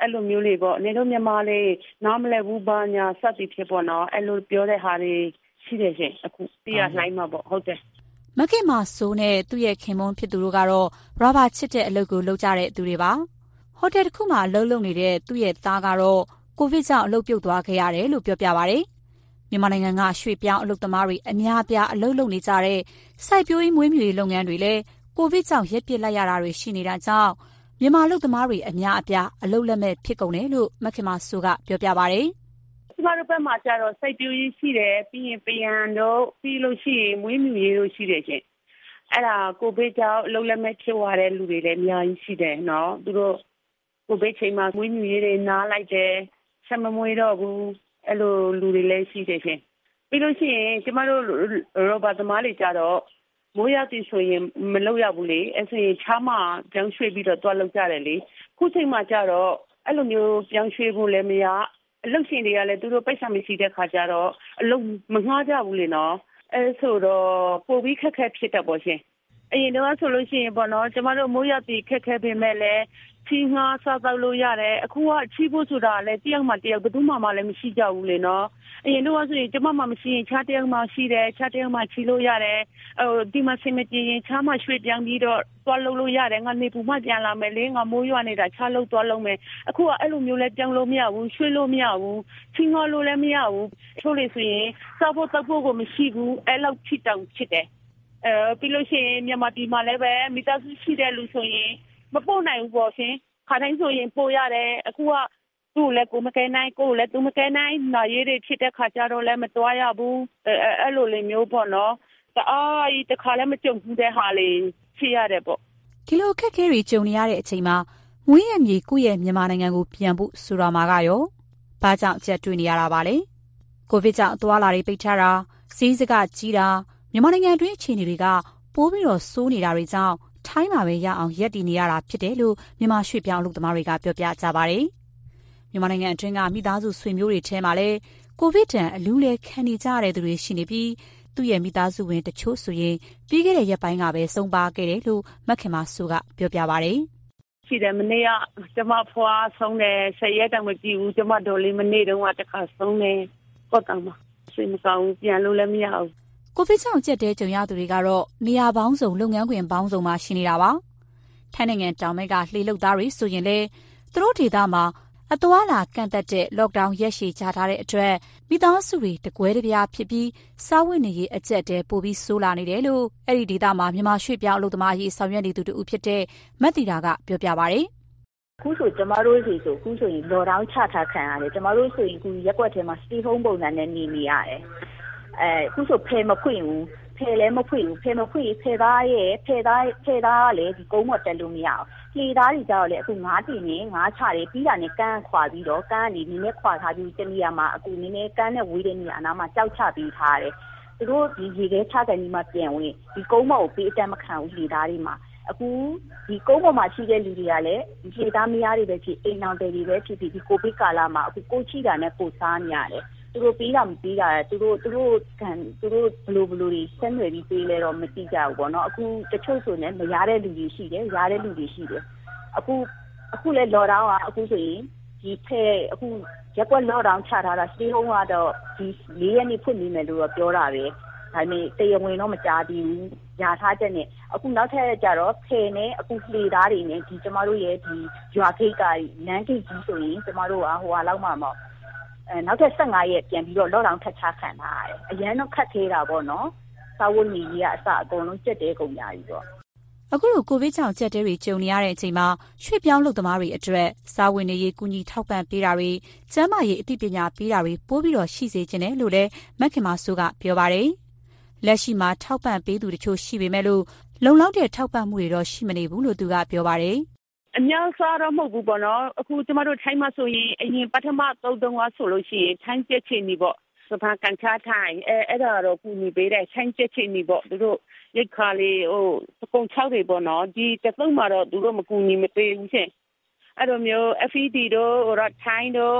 အဲ့လိုမျိုးလေးပေါ့နေတို့မြန်မာလေးနားမလဲဘူးဘာညာစသည်ဖြစ်ပေါ့နော်အဲ့လိုပြောတဲ့ဟာတွေရှိတယ်ရှင်အခုသိရနိုင်မှာပေါ့ဟုတ်တယ်မခင်မာဆိုးနဲ့သူ့ရဲ့ခင်မွန်းဖြစ်သူတို့ကတော့ရာဘာချစ်တဲ့အလုပ်ကိုလုပ်ကြတဲ့သူတွေပါဟိုတယ်တစ်ခုမှာအလုပ်လုပ်နေတဲ့သူ့ရဲ့သားကတော့ကိုဗစ်ကြောင့်အလုပ်ပြုတ်သွားခဲ့ရတယ်လို့ပြောပြပါတယ်မြန်မာနိုင်ငံကရွှေ့ပြောင်းအလုပ်သမားတွေအများအပြားအလုပ်လုပ်နေကြတဲ့စိုက်ပျိုးရေးမွေးမြူရေးလုပ်ငန်းတွေလည်းကိုဗစ်ကြောင့်ရပ်ပစ်လိုက်ရတာတွေရှိနေတာကြောင့်မြန်မာအလုပ်သမားတွေအများအပြားအလုပ်လက်မဲ့ဖြစ်ကုန်တယ်လို့မခင်မာဆိုးကပြောပြပါတယ်ကျမတို့ဘက်မှာကျတော့စိုက်ပျိုးရေးရှိတယ်ပြီးရင်ပယံတို့ပြီးလို့ရှိရင်မွေးမြူရေးတို့ရှိတယ်ရှင်အဲ့ဒါကိုဗစ်ကြောင့်အလုပ်လက်မဲ့ဖြစ်သွားတဲ့လူတွေလည်းအများကြီးရှိတယ်နော်သူတို့ကိုဗစ်ချိန်မှာမွေးမြူရေးတွေနားလိုက်တယ်ဆက်မမွေးတော့ဘူးအဲ့လိုလူတွေလည်းရှိတယ်ရှင်ပြီးလို့ရှိရင်ကျမတို့ရောဘာသမားတွေကြတော့မိုးရောက်ပြီဆိုရင်မလုပ်ရဘူးလေအဲ့ဆိုရင်ချားမပြောင်းရွှေ့ပြီးတော့တွားလုပ်ကြတယ်လေခုချိန်မှာကြတော့အဲ့လိုမျိုးပြောင်းရွှေ့ဖို့လည်းမရအလုပ်ရှင်တွေကလည်းသူတို့ပိတ်ဆံမရှိတဲ့ခါကျတော့အလုပ်မငှားကြဘူးလေနော်အဲ့ဆိုတော့ပိုပြီးခက်ခဲဖြစ်တတ်ပါရှင်အရင်တော့ဆိုလို့ရှိရင်ပေါ့နော်ကျမတို့မိုးရောက်ပြီခက်ခဲပေမဲ့လည်းချီငှားစားတော့လို့ရတယ်အခုကချီဖို့ဆိုတာလည်းတယောက်မှတယောက်ဘယ်သူမှလည်းမရှိကြဘူးလေနော်အရင်တော့ဆိုရင်ကျမမှမရှိရင်ခြားတယောက်မှရှိတယ်ခြားတယောက်မှချီလို့ရတယ်ဒီမှာစင်မပြေရင်ခြားမှရွှေ့ပြောင်းပြီးတော့သွားလို့ရတယ်ငါနေပူမှပြန်လာမယ်လေငါမိုးရွာနေတာခြားလို့သွားလုံးမယ်အခုကအဲ့လိုမျိုးလဲပြောင်းလို့မရဘူးရွှေ့လို့မရဘူးချီငှားလို့လည်းမရဘူးချို့လေဆိုရင်စားဖို့တောက်ဖို့ကိုမရှိဘူးအဲ့လောက်ဖြစ်တောင်ဖြစ်တယ်ပြီးလို့ရှိရင်မြန်မာပြည်မှာလည်းပဲမိသားစုရှိတဲ့လူဆိုရင်မပို့နိုင်ဘူးပေါ့ရှင်ခါတိုင်းဆိုရင်ပို့ရတယ်အခုကသူ့လည်းကိုမကဲနိုင်ကိုလည်းသူမကဲနိုင်နာရေးတွေဖြစ်တဲ့ခါကျတော့လည်းမတွားရဘူးအဲ့လိုလေးမျိုးပေါ့နော်တအားကြီးတခါလည်းမကြုံဘူးတဲ့ဟာလေးဖြစ်ရတယ်ပေါ့ဒီလိုခက်ခဲတွေကြုံနေရတဲ့အချိန်မှာမွေးရမြေကိုယ့်ရဲ့မြန်မာနိုင်ငံကိုပြန်ဖို့ဆိုတာမှာကရောဘာကြောင့်အချက်တွေ့နေရတာပါလဲကိုဗစ်ကြောင့်အသွားလာတွေပိတ်ထားတာစီးစကကြီးတာမြန်မာနိုင်ငံတွင်းအခြေအနေတွေကပိုးပြီးတော့စိုးနေတာတွေကြောင့်ထိုင်းမှာပဲရအောင်ရက်တည်နေရတာဖြစ်တယ်လို့မြန်မာရွှေ့ပြောင်းအလုပ်သမားတွေကပြောပြကြပါတယ်မြန်မာနိုင်ငံအတွင်းကမိသားစုဆွေမျိုးတွေထဲမှာလည်းကိုဗစ်တန်အလူးလဲခံနေကြရတဲ့သူတွေရှိနေပြီးသူ့ရဲ့မိသားစုဝင်တချို့ဆိုရင်ပြီးခဲ့တဲ့ရက်ပိုင်းကပဲဆုံးပါခဲ့တယ်လို့မခင်မာဆိုးကပြောပြပါတယ်ရှိတယ်မနေ့ကကျမဖွာဆုံးတယ်10ရက်တောင်မပြည့်ဘူးကျမတို့လေးမနေ့တုန်းကတစ်ခါဆုံးတယ်ပေါ့တောင်မှာစိတ်မကောင်းပြန်လို့လည်းမရဘူးကိုဗစ်ကြောင့်ကြက်တဲ့ကြုံရသူတွေကတော့နေရာပေါင်းစုံလုပ်ငန်းခွင်ပေါင်းစုံမှာရှိနေတာပါထိုင်းနိုင်ငံတောင်ဘက်ကလှေလုပ်သားတွေဆိုရင်လည်းသူတို့ဒေသမှာအသွားလာကန့်သက်တဲ့ lockdown ရက်ရှည်ကြာထားတဲ့အတွက်မိသားစုတွေတကွဲတပြားဖြစ်ပြီးစားဝတ်နေရေးအကျပ်တဲပိုပြီးဆိုးလာနေတယ်လို့အဲ့ဒီဒေသမှာမြန်မာရွှေ့ပြောင်းအလုပ်သမားအရေးဆောင်ရွက်နေသူတူဖြစ်တဲ့မတ်တီတာကပြောပြပါဗျ။ခုဆိုကျမတို့စီဆိုခုဆိုရင် lockdown ချထားခံရတယ်ကျမတို့ဆိုရင်ခုရက်ွက်ထဲမှာ stay home ပုံစံနဲ့နေရတယ်။ခုဆိုဖယ်မဖွင့်ဘူးဖယ်လည်းမဖွင့်ဘူးဖယ်မဖွင့်ဖယ်သားကလည်းဒီကုန်းပေါ်တက်လို့မရအောင်လှေသားတွေကြတော့လေအခုငါးတင်နေငါးချတယ်ပြီးတာနဲ့ကန်းခွာပြီးတော့ကန်းကနေနည်းနည်းခွာထားပြီးတနေရာမှာအခုနည်းနည်းကန်းနဲ့ဝေးတဲ့နေရာအနားမှာကြောက်ချပြီးထားတယ်သူတို့ဒီရေခဲချကန်ကြီးမှာပြန်ဝင်ဒီကုန်းပေါ်ကိုပေးအတမ်းမခံဘူးလှေသားတွေမှာအခုဒီကုန်းပေါ်မှာရှိတဲ့လူတွေကလည်းဒီလှေသားမယားတွေပဲဖြစ်အိမ်အောင်တွေပဲဖြစ်ပြီးဒီကိုဗစ်ကာလမှာအခုကိုချိတာနဲ့ကိုစားနေရတယ်သူတို့ပေးတာမပေးတာသူတို့ဘလိုတွေဆက်နွယ်ပြီးပေးလဲတော့မသိကြဘူးပေါ့နော်အခုတချို့ဆိုနေမရတဲ့လူတွေရှိတယ်ရတဲ့လူတွေရှိတယ်အခုလဲလော်ဒေါင်းကအခုဆိုရင်ဒီဖဲအခုရက်ကွက်လော်ဒေါင်းချထားတာ stay home ကတော့ဒီ4ရက်နေ့ဖွင့်နေမယ်လို့တော့ပြောတာပဲဒါပေမဲ့တရားဝင်တော့မကြားသေးဘူးညာထားချက်နဲ့အခုနောက်ထပ်ကျတော့ဖဲနဲ့အခုလှေသားတွေနဲ့ဒီကျမတို့ရဲ့ဒီရွာခိတ်ကလမ်းခိတ်ကြီးဆိုရင်ကျမတို့ကဟိုဟာလောက်မှမောက်နောက်ထပ်15ရက်ပြန်ပြီးတော့လော့ဒေါင်းထပ်ချခံထားရတယ်အရင်တော့ခက်သေးတာပေါ့နော်စာဝတ်နေရေးကအစအကုန်လုံးကျက်တဲကုန်ကြပြီပေါ့အခုလိုကိုဗစ်ကြောင့်ကျက်တဲတွေကြုံနေရတဲ့အချိန်မှာရွှေ့ပြောင်းလုပ်သမားတွေအတွက်စာဝတ်နေရေးကူညီထောက်ပံ့ပေးတာတွေကျန်းမာရေးအသိပညာပေးတာတွေပိုးပြီးတော့ရှိစေချင်တယ်လို့လည်းမခင်မာဆိုးကပြောပါတယ်လက်ရှိမှာထောက်ပံ့ပေးသူတချို့ရှိပေမဲ့လို့လုံလောက်တဲ့ထောက်ပံ့မှုတွေတော့ရှိမနေဘူးလို့သူကပြောပါတယ်အများစားတော့မဟုတ်ဘူးပေါ့နော်အခုကျမတို့ထိုင်းမှာဆိုရင်အရင်ပထမ3 တုံးကဆိုလို့ရှိရင်ထိုင်းကျက်ချင်နေပေါ့စပါကန်ချာထိုင်းအဲ့ဒါတော့ကူညီပေးတယ်ထိုင်းကျက်ချင်နေပေါ့သူတို့ရိတ်ခါလေးပကုံ6တွေပေါ့နော်ဒီတစ်သုံးမှာတော့သူတို့မကူညီမပေးဘူးရှင်အဲ့လိုမျိုး FED တို့ထိုင်းတို့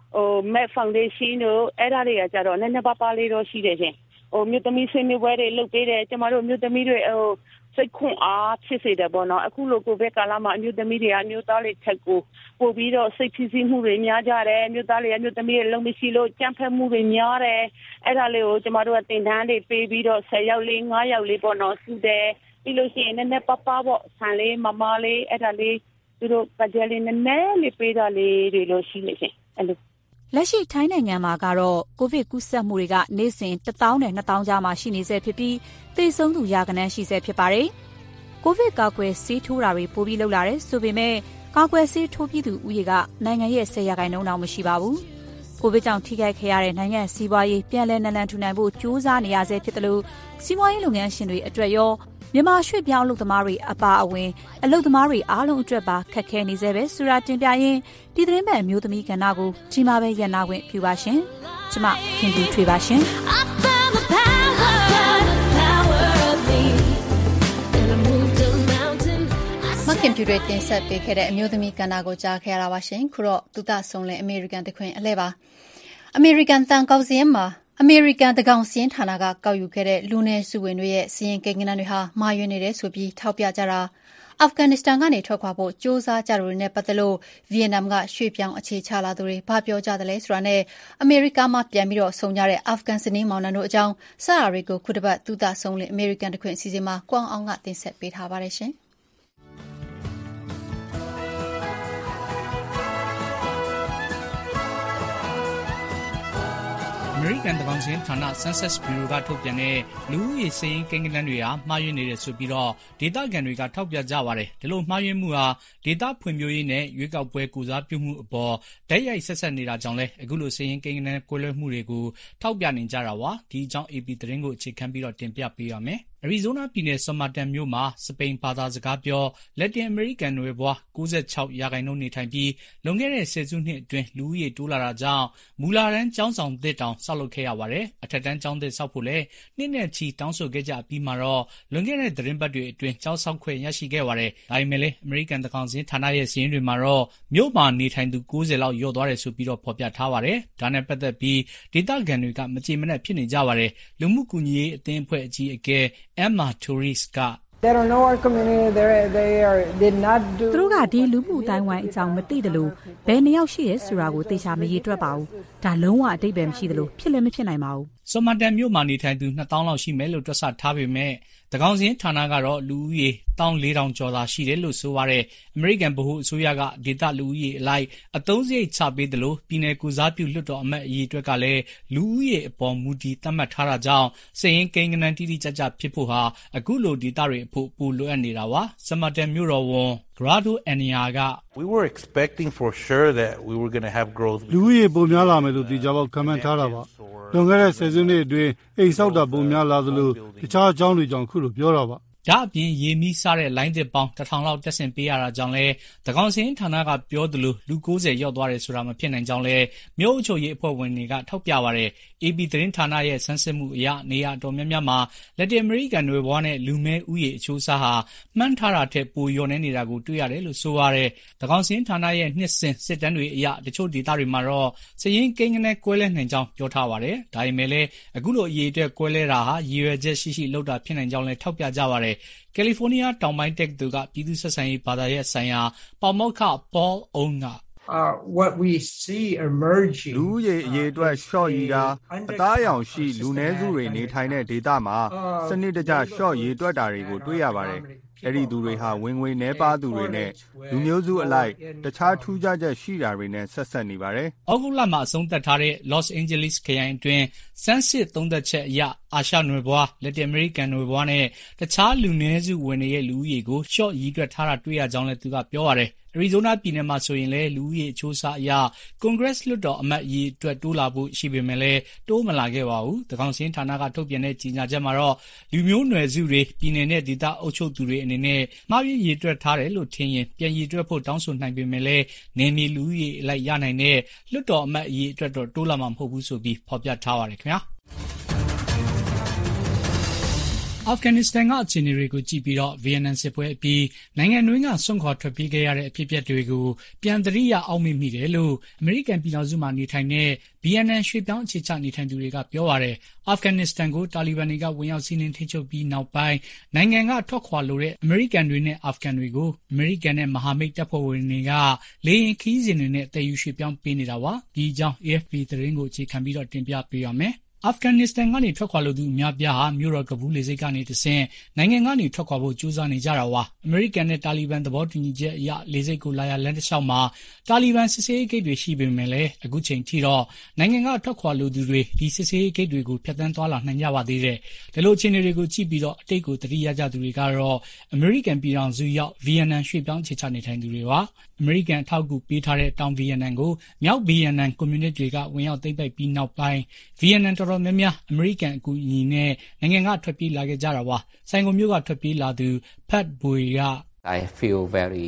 Met Foundation တို့အဲ့ဒါတွေကကြတော့နည်းနည်းပါးပါးလေးတော့ရှိတယ်ရှင်မြို့သမီးဆွေးနွေးပွဲတွေလုပ်ပေးတယ်ကျမတို့မြို့သမီးတွေစစိတ်ခွန်အားဖြစ်စေတယ်ပေါ့နော်အခုလိုကိုဗစ်ကာလမှာအမျိုးသမီးတွေအမျိုးသားတွေထက်ကိုပို့ပြီးတော့စိတ်ဖြစ်စီမှုတွေများကြတယ်အမျိုးသားတွေအမျိုးသမီးတွေလုံးမရှိလို့ကြမ်းဖက်မှုတွေများတယ်အဲ့ဒါလေးကိုကျမတို့ကတင်တန်းလေးပေးပြီးတော့10ယောက်လေး9ယောက်လေးပေါ့နော်စုတယ်ပြီးလို့ရှိရင်နည်းနည်းပပပေါ့ဆန်လေးမမလေးအဲ့ဒါလေးသူတို့ကကြလေးနည်းနည်းလေးပေးတာလေးတွေလို့ရှိနေရှင်အဲ့လိုလက်ရှိထိုင်းနိုင်ငံမှာကတော့ကိုဗစ်ကူးစက်မှုတွေကနေ့စဉ်1000နဲ့2000ကြားမှာရှိနေဆဲဖြစ်ပြီးသေဆုံးသူရာဂဏန်းရှိဆဲဖြစ်ပါတယ်။ကိုဗစ်ကာကွယ်ဆေးထိုးတာတွေပိုပြီးလုပ်လာတယ်ဆိုပေမဲ့ကာကွယ်ဆေးထိုးပြီးသူဦးရေကနိုင်ငံရဲ့10%တောင်မရှိပါဘူး။ကိုဗစ်ကြောင့်ထိခိုက်ခဲ့ရတဲ့နိုင်ငံစီးပွားရေးပြန်လည်နလန်ထူနိုင်ဖို့ကြိုးစားနေရဆဲဖြစ်တယ်လို့စီးပွားရေးလုပ်ငန်းရှင်တွေအတွက်ရောမြန်မာရွှေ့ပြောင်းအလုပ်သမားတွေအပါအဝင်အလုပ်သမားတွေအားလုံးအတွက်ပါခက်ခဲနေစေပဲဆိုတာတင်ပြရင်းဒီသတင်းပတ်အမျိုးသမီးကဏ္ဍကိုကြီးမားပဲရန်နာခွင့်ပြုပါရှင်။ကျမခင်ဗျူထွေးပါရှင်။မခင်ဗျူတွေတင်ဆက်ပေးခဲ့တဲ့အမျိုးသမီးကဏ္ဍကိုကြားခဲ့ရတာပါရှင်။ခုတော့သူတဆုံးလင်အမေရိကန်တခွင်အလဲပါ။အမေရိကန်တန်ကောက်စင်းမှာအမေရိကန်တကောင်စင်းဌာနကကောက်ယူခဲ့တဲ့လူနည်းစုဝင်တွေရဲ့စီရင်ကိန်းဂဏန်းတွေဟာမှားယွင်းနေတယ်ဆိုပြီးထောက်ပြကြတာအာဖဂန်နစ္စတန်ကနေထွက်ခွာဖို့စ조사ကြသူတွေနဲ့ပတ်သက်လို့ဗီယက်နမ်ကရွှေ့ပြောင်းအခြေချလာသူတွေဘာပြောကြသလဲဆိုတာနဲ့အမေရိကန်မှာပြန်ပြီးတော့ဆုံကြတဲ့အာဖဂန်စနီးမောင်နှံတို့အကြောင်းစရာတွေကိုခုတစ်ပတ်သူတဆုံးလင်အမေရိကန်တခွင်အစီအစဉ်မှာကွမ်အောင်ကတင်ဆက်ပေးထားပါတယ်ရှင်။အမေရိကန်တကောင်စင်းဌာန Census Bureau ကထုတ်ပြန်တဲ့လူဦးရေစာရင်းကိန်းဂဏန်းတွေဟာမှားယွင်းနေတယ်ဆိုပြီးတော့ဒေသခံတွေကထောက်ပြကြပါတယ်။ဒီလိုမှားယွင်းမှုဟာဒေသဖွံ့ဖြိုးရေးနဲ့ရွေးကောက်ပွဲကိုစားပြုမှုအပေါ်တိုက်ရိုက်ဆက်ဆက်နေတာကြောင့်လဲအခုလိုစာရင်းကိန်းဂဏန်းကွဲလွဲမှုတွေကိုထောက်ပြနေကြတာပါ။ဒီအကြောင်း AP သတင်းကိုအခြေခံပြီးတော့တင်ပြပေးရမယ်။အရီဇိုးနားပြည်နယ်ဆော်မာတန်မြို့မှာစပိန်ဘာသာစကားပြောလက်တင်အမေရိကန်နွယ်ဖွား96%နေထိုင်ပြီးလွန်ခဲ့တဲ့10စုနှစ်အတွင်းလူဦးရေတိုးလာတာကြောင့်မူလာတန်းကျောင်းဆောင်သစ်တောင်ဆောက်လုပ်ခဲ့ရပါတယ်။အထက်တန်းကျောင်းသစ်ဆောက်ဖို့လည်းနှစ်နဲ့ချီတောင်းဆိုခဲ့ကြပြီးမှတော့လွန်ခဲ့တဲ့သတင်းပတ်တွေအတွင်းကျောင်းဆောက်ခွင့်ရရှိခဲ့ပါတယ်။ဒါပေမဲ့လည်းအမေရိကန်တကောင်စင်းဌာနရဲ့စာရင်းတွေမှာတော့မြို့မှာနေထိုင်သူ90လောက်လျော့သွားတယ်ဆိုပြီးတော့ဖော်ပြထားပါတယ်။ဒါနဲ့ပတ်သက်ပြီးဒေသခံတွေကမကြေမနက်ဖြစ်နေကြပါတယ်။လူမှုကူညီရေးအသင်းအဖွဲ့အကြီးအကဲEmma Torres က They don't know our community. Did not do. သူတို့ကဒီလူမှုအတိုင်းဝိုင်းအကြောင်းမသိတယ်လို့ဘယ်နှစ်ယောက်ရှိရဲဆိုတာကိုသေချာမရေတွက်ပါဘူး။ဒါလုံးဝအတိတ်ပဲမရှိတယ်လို့ဖြစ်လည်းမဖြစ်နိုင်ပါဘူး။ဆော်မာတန်မြို့မှာနေထိုင်သူ2000လောက်ရှိမယ်လို့တွက်ဆထားပေမဲ့တကောင်စင်းဌာနကတော့လူဦးရေ14,000ကျော်သာရှိတယ်လို့ဆိုပါတယ်။အမေရိကန်ဗဟိုအစိုးရကဒေသလူဦးရေအလိုက်အသုံးစရိတ်ချပေးတယ်လို့ပြည်내ကိုစားပြုလွှတ်တော်အမတ်အရေးအတွက်ကလည်းလူဦးရေအပေါ်မူတည်သတ်မှတ်ထားတာကြောင့်စည်ရင်ကိန်းဂဏန်းတိတိကျကျဖြစ်ဖို့ဟာအခုလိုဒေသတွေအဖို့ပိုလိုအပ်နေတာပါ။ဆော်မာတန်မြို့တော်ဝန်Grado Ania က We were expecting for sure that we were going to have growth. လူဦးရေပုံများလာမယ်လို့ဒီကြောက်ခံမှန်းထားတာပါ။လွန်ခဲ့တဲ့10စုနှစ်အတွင်းအိမ်ဆောက်တာပုံများလာသလိုတခြားအကြောင်းတွေကြောင့်ခုလိုပြောတာပါ။ဒါအပြင်ရေမီးစားတဲ့လိုင်းသစ်ပေါင်း1000လောက်တက်ဆင်ပေးရတာကြောင့်လဲတကောင်စင်းဌာနကပြောသလိုလူ90ရောက်သွားတယ်ဆိုတာမဖြစ်နိုင်ကြောင်းလဲမြို့အုပ်ချုပ်ရေးအဖွဲ့ဝင်တွေကထောက်ပြပါတယ်။ AP သတင်းဌာနရဲ့စမ်းစစ်မှုအရနေရာတော်များများမှာလက်တင်အမေရိကန်နွယ်ဖွားနဲ့လူမဲဥယေအချိုးစားဟာမှန်းထားတာထက်ပိုလျော့နေနေတာကိုတွေ့ရတယ်လို့ဆိုပါတယ်။တကောင်စင်းဌာနရဲ့နှစ်စဉ်စစ်တမ်းတွေအရတချို့ဒေသတွေမှာတော့စည်ရင်ကိန်းဂဏန်းကွဲလဲနိုင်ကြောင်းပြောထားပါတယ်။ဒါပေမဲ့လည်းအခုလိုအရေးအတွက်ကွဲလဲတာဟာရည်ရွယ်ချက်ရှိလုပ်တာဖြစ်နိုင်ကြောင်းလဲထောက်ပြကြပါတယ်။ကယ်လီဖိုးနီးယားတောင်ပိုင်းတက္ကသိုလ်ကပြည်သူ့ဆက်ဆံရေးဘာသာရပ်ဆိုင်ရာပါမောက္ခ Paul Owen က what we see emerging လူရဲ့အရေးအတွက်ရှော့ရီတာအသားအရောင်ရှိလူနည်းစုတွေနေထိုင်တဲ့ဒေသမှာစနစ်တကျရှော့ရေးတွက်တာတွေကိုတွေ့ရပါတယ်အဲ့ဒီသူတွေဟာဝင်ငွေနှဲပါသူတွေနဲ့လူမျိုးစုအလိုက်တခြားထူးခြားချက်ရှိတာတွေနဲ့ဆက်ဆက်နေပါတယ်။ဩဂုတ်လမှာအဆုံးသတ်ထားတဲ့ Los Angeles ခရိုင်အတွင်းစမ်းစစ်သုံးသက်ချက်အရအာရှနွယ်ဖွားလက်တင်အမေရိကန်နွယ်ဖွားနဲ့တခြားလူနည်းစုဝင်တွေရဲ့လူဦးရေကိုရှော့ရည်တွက်ထားတာတွေ့ရကြောင်းလည်းသူကပြောပါတယ်။အရီဇိုးနားပြည်နယ်မှာဆိုရင်လည်းလူဦးရေအချိုးအစားအရကွန်ဂရက်လွှတ်တော်အမတ်အရေးအတွက်တိုးလာဖို့ရှိပေမဲ့လည်းတိုးမလာခဲ့ပါဘူး။တကောင်စင်းဌာနကထုတ်ပြန်တဲ့ကြေညာချက်မှာတော့လူမျိုးနွယ်စုတွေပြည်နယ်နဲ့ဒေသအုပ်ချုပ်သူတွေအနေနဲ့မှားယွင်းရည်တွက်ထားတယ်လို့ထင်ရင်ပြန်ရည်တွက်ဖို့တောင်းဆိုနိုင်ပေမဲ့လည်းနယ်မြေလူဦးရေအလိုက်ရနိုင်တဲ့လွှတ်တော်အမတ်အရေးအတွက်တော့တိုးလာမှာမဟုတ်ဘူးဆိုပြီးဖော်ပြထားပါတယ်ခင်ဗျာ။အာဖဂန်နစ္စတန်ကအခြေအနေတွေကိုကြည့်ပြီးတော့ဗီယက်နမ်စစ်ပွဲအပြီးနိုင်ငံတွင်းကစွန့်ခွာထွက်ပြေးခဲ့ရတဲ့အဖြစ်အပျက်တွေကိုပြန်သတိရအောင်မိမိတယ်လို့အမေရိကန်ပြည်ထောင်စုမှာနေထိုင်တဲ့ဗီယက်နမ်ရွှေ့ပြောင်းအခြေချနေထိုင်သူတွေကပြောပါတယ်။အာဖဂန်နစ္စတန်ကိုတာလီဘန်တွေကဝင်ရောက်စီးနင်းထိန်းချုပ်ပြီးနောက်ပိုင်းနိုင်ငံကထွက်ခွာလိုတဲ့အမေရိကန်တွေနဲ့အာဖဂန်တွေကိုအမေရိကန်နဲ့မဟာမိတ်တပ်ဖွဲ့ဝင်တွေကလေယာဉ်ခီးစဉ်တွေနဲ့တည်ယူရွှေ့ပြောင်းပေးနေတာပါ။ဒီအကြောင်း AFP သတင်းကိုအခြေခံပြီးတော့တင်ပြပေးရမယ်။အာဖဂန်နစ္စတန်ကနေထွက်ခွာလိုသူအများပြားဟာမြို့တော်ကဘူးလေဆိပ်ကနေတဆင့်နိုင်ငံကနေထွက်ခွာဖို့ကြိုးစားနေကြတာပါ။အမေရိကန်နဲ့တာလီဘန်သဘောတူညီချက်အရလေဆိပ်ကိုလာရလမ်းတစ်လျှောက်မှာတာလီဘန်စစ်ဆေးရေးဂိတ်တွေရှိပေမဲ့လည်းအခုချိန်ထိတော့နိုင်ငံကထွက်ခွာလိုသူတွေဒီစစ်ဆေးရေးဂိတ်တွေကိုဖျက်ဆီးသွားလာနိုင်ကြပါသေးတယ်။ဒီလိုအခြေအနေတွေကိုကြည့်ပြီးတော့အတိတ်ကိုသတိရကြသူတွေကတော့အမေရိကန်ပြည်ထောင်စုရောက်ဗီယက်နမ်ရွှေ့ပြောင်းအခြေချနေထိုင်သူတွေပါ။အမေရိကန်ထောက်ကူပေးထားတဲ့တောင်ဗီယက်နမ်ကိုမြောက်ဗီယက်နမ်ကွန်မြူနတီတွေကဝင်ရောက်သိမ်းပိုက်ပြီးနောက်ပိုင်းဗီယက်နမ်တော်တော်များများအမေရိကန်အကူအညီနဲ့နိုင်ငံကထွက်ပြေးလာခဲ့ကြတာပါ။ဆိုင်ကုန်မြို့ကထွက်ပြေးလာသူဖတ်ဘွေက I feel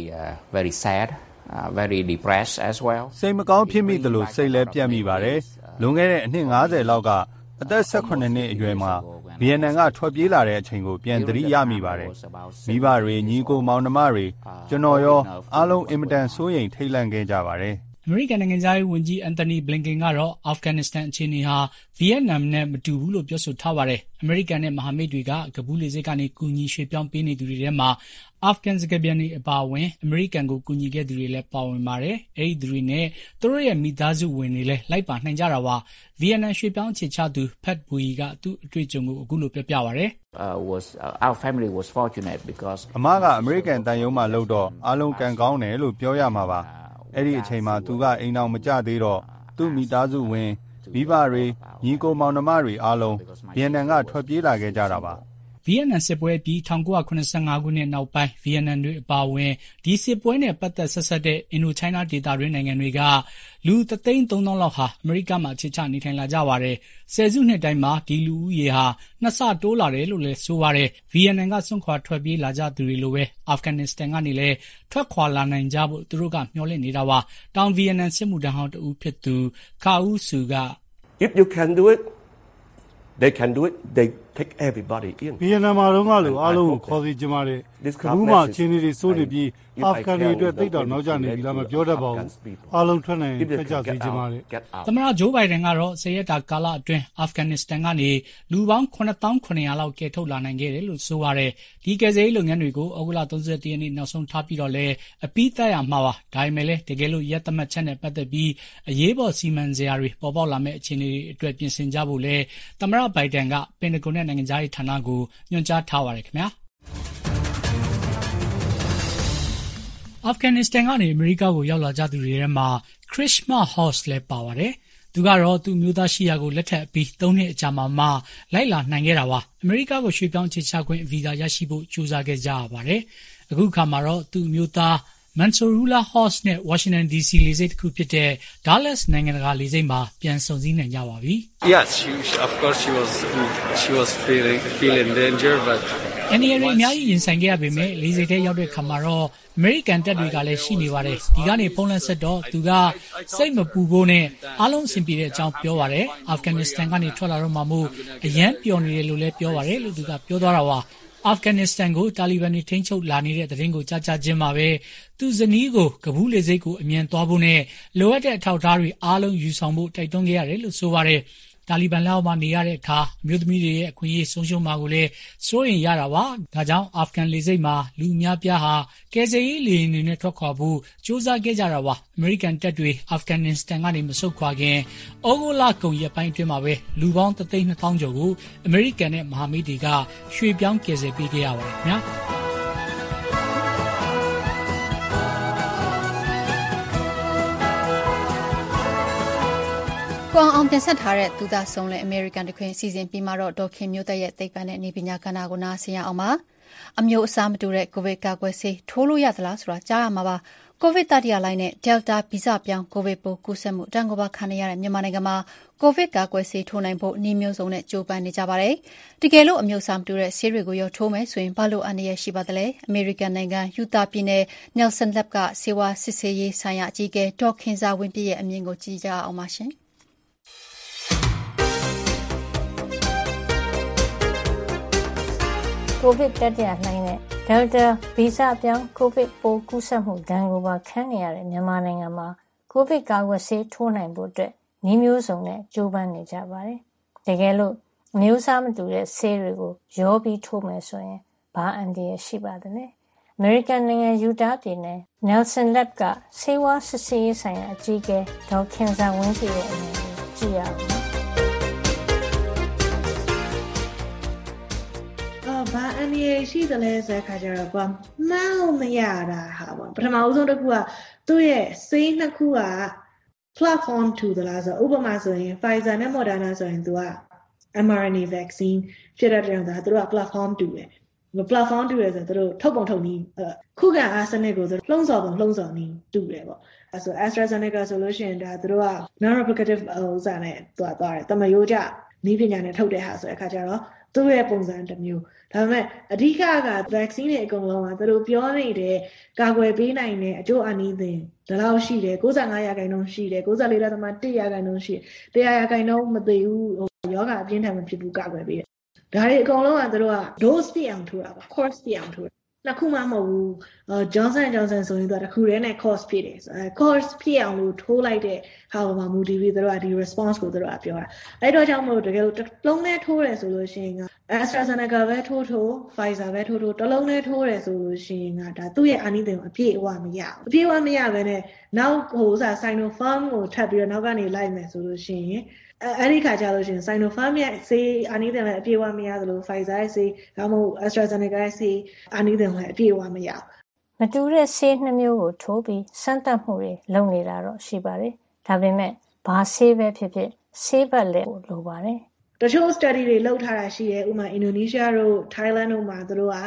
very sad, very depressed as well. စိတ်မကောင်းဖြစ်မိတယ်လို့စိတ်လည်းပြတ်မိပါတယ်။လွန်ခဲ့တဲ့အနှစ်50လောက်ကအသက်18နှစ်အရွယ်မှာဗီယက်နမ်ကထွက်ပြေးလာတဲ့အချိန်ကိုပြန်သတိရမိပါတယ်။မိဘတွေညီကိုမောင်နှမတွေကျွန်တော်ရောအားလုံးအင်မတန်စိုးရိမ်ထိတ်လန့်ခဲ့ကြပါတယ်။အမေရိကန်နိုင်ငံသားရေးဝန်ကြီးအန်တိုနီဘလင်ကင်ကတော့အာဖဂန်နစ္စတန်အခြေအနေဟာဗီယက်နမ်နဲ့မတူဘူးလို့ပြောဆိုထားပါတယ်။အမေရိကန်နဲ့မဟာမိတ်တွေကကဘူးလေဆိပ်ကနေကူညီရွှေ့ပြောင်းပေးနေသူတွေထဲမှာအာဖဂန်စကားပြန်တွေအပါအဝင်အမေရိကန်ကိုကူညီခဲ့သူတွေလည်းပါဝင်ပါတယ်။အဲဒီသူတွေနဲ့သူတို့ရဲ့မိသားစုဝင်တွေလည်းလိုက်ပါနိုင်ကြတာပါ။ဗီယက်နမ်ရွှေ့ပြောင်းအခြေချသူဖတ်ဘူီကသူ့အတွေ့အကြုံကိုအခုလိုပြောပြပါဗျ။ Our family was fortunate because အမကအမေရိကန်တန်ယုံမှာလို့တော့အားလုံးကံကောင်းတယ်လို့ပြောရမှာပါ။အဲ့ဒီအချိန်မှာသူကအိမ်အောင်မကြသေးတော့သူ့မိသားစုဝင်မိဘတွေညီကိုမောင်နှမတွေအားလုံးဗီယက်နမ်ကထွက်ပြေးလာခဲ့ကြတာပါဗီယက်နမ်စစ်ပွဲပြီး1985ခုနှစ်နောက်ပိုင်းဗီယက်နမ်တွေအပါအဝင်ဒီစစ်ပွဲနဲ့ပတ်သက်ဆက်စပ်တဲ့အင်ဒိုချိုင်းနာဒေသတွင်းနိုင်ငံတွေကလူ330,000လောက်ဟာအမေရိကမှာအခြေချနေထိုင်လာကြပါတယ်။ဆယ်စုနှစ်တိုင်းမှာဒီလူဦးရေဟာ2ဆတိုးလာတယ်လို့လည်းဆိုပါတယ်။ဗီယက်နမ်ကစွန့်ခွာထွက်ပြေးလာကြသူတွေလိုပဲအာဖဂန်နစ္စတန်ကနေလည်းထွက်ခွာလာနိုင်ကြဖို့သူတို့ကမျှော်လင့်နေတာပါ။တောင်ဗီယက်နမ်စစ်မှုထမ်းဟောင်းတဦးဖြစ်သူခါဦးစုက If you can do it, they can do it. They take everybody in. ဗီယက်နမ်မှာတော့လို့အားလုံးကိုခေါ်စီချင်ပါတယ်။အခုမှအချင်းတွေစိုးနေပြီးအာဖဂန်တွေအတွက်သိတော့နောက်ကျနေပြီလားမပြောတတ်ပါဘူး။အားလုံးထွက်နိုင်ထွက်ကြစီချင်ပါတယ်။သမ္မတဂျိုးဘိုင်ဒန်ကတော့ဆယ်ရက်တာကာလအတွင်းအာဖဂန်နစ္စတန်ကနေလူပေါင်း9,900လောက်ကယ်ထုတ်လာနိုင်ခဲ့တယ်လို့ဆိုပါတယ်။ဒီကယ်ဆယ်ရေးလုပ်ငန်းတွေကိုဩဂုတ်လ31ရက်နေ့နောက်ဆုံးထားပြီးတော့လည်းအပြီးသတ်ရမှာပါ။ဒါပေမဲ့လည်းတကယ်လို့ရက်သမှတ်ချက်နဲ့ပတ်သက်ပြီးအရေးပေါ်စီမံစရာတွေပေါ်ပေါက်လာမဲ့အခြေအနေတွေအတွက်ပြင်ဆင်ကြဖို့လည်းသမ္မတဘိုင်ဒန်ကပင်တဂွန်နဲ့နိုင်ငံခြားရေးဌာနကိုညွှန်ကြားထားပါတယ်ခင်ဗျာအာဖဂန်နစ္စတန်ကနေအမေရိကကိုရောက်လာကြသူတွေထဲမှာ Krishma House လည်းပါပါတယ်။သူကတော့သူ့မျိုးသားရှိရာကိုလက်ထပ်ပြီး3နှစ်အကြာမှာလိုက်လာနိုင်ခဲ့တာပါ။အမေရိကကိုရွှေ့ပြောင်းအခြေချခွင့်ဗီဇာရရှိဖို့ကြိုးစားခဲ့ကြရပါတယ်။အခုအခါမှာတော့သူ့မျိုးသားMansourullah House နဲ့ Washington DC လေဆိပ်တစ်ခုဖြစ်တဲ့ Dallas နိုင်ငံတကာလေဆိပ်မှာပြန်ဆုံစည်းနိုင်ကြပါပြီ။ Yes, of course she was feeling danger, but အန်ဒီရီအများကြီးရင်ဆိုင်ခဲ့ရပေမဲ့လေဆိပ်ထဲရောက်တဲ့ခါမှာတော့အမေရိကန်တပ်တွေကလည်းရှိနေပါတယ်။ဒီကနေဖုန်းလက်ဆက်တော့သူကစိတ်မပူဖို့နဲ့အားလုံးအဆင်ပြေတဲ့အကြောင်းပြောပါတယ်။အာဖဂန်နစ္စတန်ကနေထွက်လာတော့မှမို့အရန်ပျော်နေတယ်လို့လည်းပြောပါတယ်လို့သူကပြောသွားတာပါ။အာဖဂန်နစ္စတန်ကိုတာလီဘန်တွေထိန်းချုပ်လာနေတဲ့သတင်းကိုကြားချင်းမှာပဲသူဇနီးကိုကဘူးလေဆိပ်ကိုအမြန်သွားဖို့နဲ့လိုအပ်တဲ့အထောက်အထားတွေအားလုံးယူဆောင်ဖို့တိုက်တွန်းခဲ့ရတယ်လို့ဆိုပါတယ်။တာလီဘန်လက်အောက်မှာနေရတဲ့အခါအမျိုးသမီးတွေရဲ့အခွင့်အရေးဆုံးရှုံးမှာကိုလည်းစိုးရိမ်ရတာပါ။ဒါကြောင့်အာဖဂန်လေဆိပ်မှာလူအများပြားဟာကယ်ဆယ်ရေးလေယာဉ်တွေနဲ့ထွက်ခွာဖို့ကြိုးစားခဲ့ကြတာပါ။အမေရိကန်တပ်တွေအာဖဂန်နစ္စတန်ကနေမဆုတ်ခွာခင်ဩဂုတ်လကုန်ရက်ပိုင်းအတွင်းမှာပဲလူပေါင်း3,200,000ကျော်ကိုအမေရိကန်နဲ့မဟာမိတ်တွေကရွှေ့ပြောင်းကယ်ဆယ်ပေးခဲ့ရပါတယ်ခင်ဗျာ။ကွန်အောင်တင်ဆက်ထားတဲ့သူသားဆုံးလဲ American တခွင်စီစဉ်ပြီးမှတော့ဒေါခင်မျိုးသက်ရဲ့သိပ္ပံနဲ့နေပညာကဏ္ဍကိုနားဆင်ရအောင်ပါအမျိုးအစားမတူတဲ့ကိုဗစ်ကာကွယ်ဆေးထိုးလို့ရသလားဆိုတာကြားရမှာပါကိုဗစ်တတိယလှိုင်းနဲ့ Delta ဗီဇပြောင်းကိုဗစ်ပိုးကူးစက်မှုတန်ကိုပါခံရတဲ့မြန်မာနိုင်ငံမှာကိုဗစ်ကာကွယ်ဆေးထိုးနိုင်ဖို့နည်းမျိုးစုံနဲ့ကြိုးပမ်းနေကြပါတယ်တကယ်လို့အမျိုးအစားမတူတဲ့ဆေးတွေကိုရောထိုးမယ်ဆိုရင်ဘာလို့အန္တရာယ်ရှိပါသလဲ American နိုင်ငံယူတာပြည်နယ် Nelson Lab ကဆေးဝါးစစ်ဆေးရေးဆိုင်ရာအကြီးအကဲဒေါခင်စာဝင်းပြည့်ရဲ့အမြင်ကိုကြည့်ကြအောင်ပါရှင်ကိုဗစ်တတိယလှိုင်းနဲ့ Delta ဗီဇပြောင်းကိုဗစ်ပိုးကူးစက်မှုဒဏ်ကိုပါခံနေရတဲ့မြန်မာနိုင်ငံမှာကိုဗစ်ကာကွယ်ဆေးထိုးနိုင်ဖို့အတွက်နည်းမျိုးစုံနဲ့ကြိုးပမ်းနေကြပါတယ်။တကယ်လို့အမျိုးအစားမတူတဲ့ဆေးတွေကိုရောပြီးထိုးမယ်ဆိုရင်ဘာအန္တရာယ်ရှိပါသလဲ။ အမေရိကန်နိုင်ငံယူတားပြည်နယ် Nelson Lab ကဆေးဝါးစစ်ဆေးရေးဆိုင်ရာအကြီးအကဲဒေါ်ခင်ဇာဝင်းပြည့်ရဲ့အမြင်ကိုကြည့်ရအောင်။ဘာအန္တရာယ်ရှိသလဲဆိုတဲ့အခါကျတော့မှန်းမရတာဟာပေါ့ပထမဦးဆုံးတစ်ခုကသူ့ရဲ့ဆေးနှစ်ခုက platform တူသလားဆိုဥပမာဆိုရင် Pfizer နဲ့ Moderna ဆိုရင်သူက mRNA vaccine ဖြစ်တဲ့ကြောင့်သူတို့က platform တူတယ်platform တူတယ်ဆိုတော့သူတို့ထုတ်ပုံထုတ်နည်းခုခံအားစနစ်ကိုသူလှုံ့ဆော်ပုံလှုံ့ဆော်နည်းတူတယ်ပေါ့အဲဆို AstraZeneca ဆိုလို့ရှိရင်ဒါသူတို့က non-replicative ဥစ္စာနဲ့သွားတယ်တမယိုးကြနည်းပညာနဲ့ထုတ်တဲ့ဟာဆိုတဲ့အခါကျတော့သူ့ရဲ့ပုံစံတစ်မျိုးဒါပေမဲ့အဓိကက vaccine တွေအကုန်လုံးကသူတို့ပြောနေတဲ့ကာကွယ်ပေးနိုင်တဲ့အကျိုးအနည်းသင်ဒါလောက်ရှိတယ်95%ရှိတယ်94.1%ရှိတယ်100%မသိဘူးယောဂအပြင်းထန်မဖြစ်ဘူးကာကွယ်ပေးတယ်ဒါတွေအကုန်လုံးကသူတို့က dose ပြအောင်ထိုးတာပါ course ပြအောင်ထိုးတယ်နှစ်ခုမှမဟုတ်ဘူး Johnson & Johnson ဆိုရင်သူကတစ်ခုတည်းနဲ့ course ပြတယ်course ပြအောင်လို့ထိုးလိုက်တဲ့ဟာပေါ်မှာမူတည်ပြီးသူတို့ကဒီ response ကိုသူတို့ကပြောတာအဲ့တော့ကြောင့်မလို့တကယ်လို့တစ်လုံးနဲ့ထိုးတယ်ဆိုလို့ရှိရင်က AstraZeneca ပဲထိုး Pfizer ပဲထိုးတစ်လုံးနဲ့ထိုးတယ်ဆိုလို့ရှိရင်ကဒါသူ့ရဲ့အာနိသင်ကိုအပြည့်အဝမရဘူးအပြည့်အဝမရဘဲနဲ့နောက်Sinopharm ကိုထပ်ပြီးတော့နောက်ကနေလိုက်မယ်ဆိုလို့ရှိရင်အဲ့ဒီခါကျလို့ရှိရင် Sinopharm ရဲ့ဆေးအာနိသင်လည်းအပြည့်အဝမရသလို Pfizer ရဲ့ဆေးဒါမှမဟုတ် AstraZeneca ရဲ့ဆေးအာနိသင်လည်းအပြည့်အဝမရဘူးမတူတဲ့ဆေးနှစ်မျိုးကိုထိုးပြီးစမ်းသပ်မှုတွေလုပ်နေတာတော့ရှိပါတယ်ဒါပေမဲ့ဘာဆေးပဲဖြစ်ဖြစ်ဆေးပတ်လည်းလိုပါတယ်တချို့ study တွေလုပ်ထားတာရှိတယ်ဥပမာ Indonesia တို့ Thailand တို့မှာသူတို့က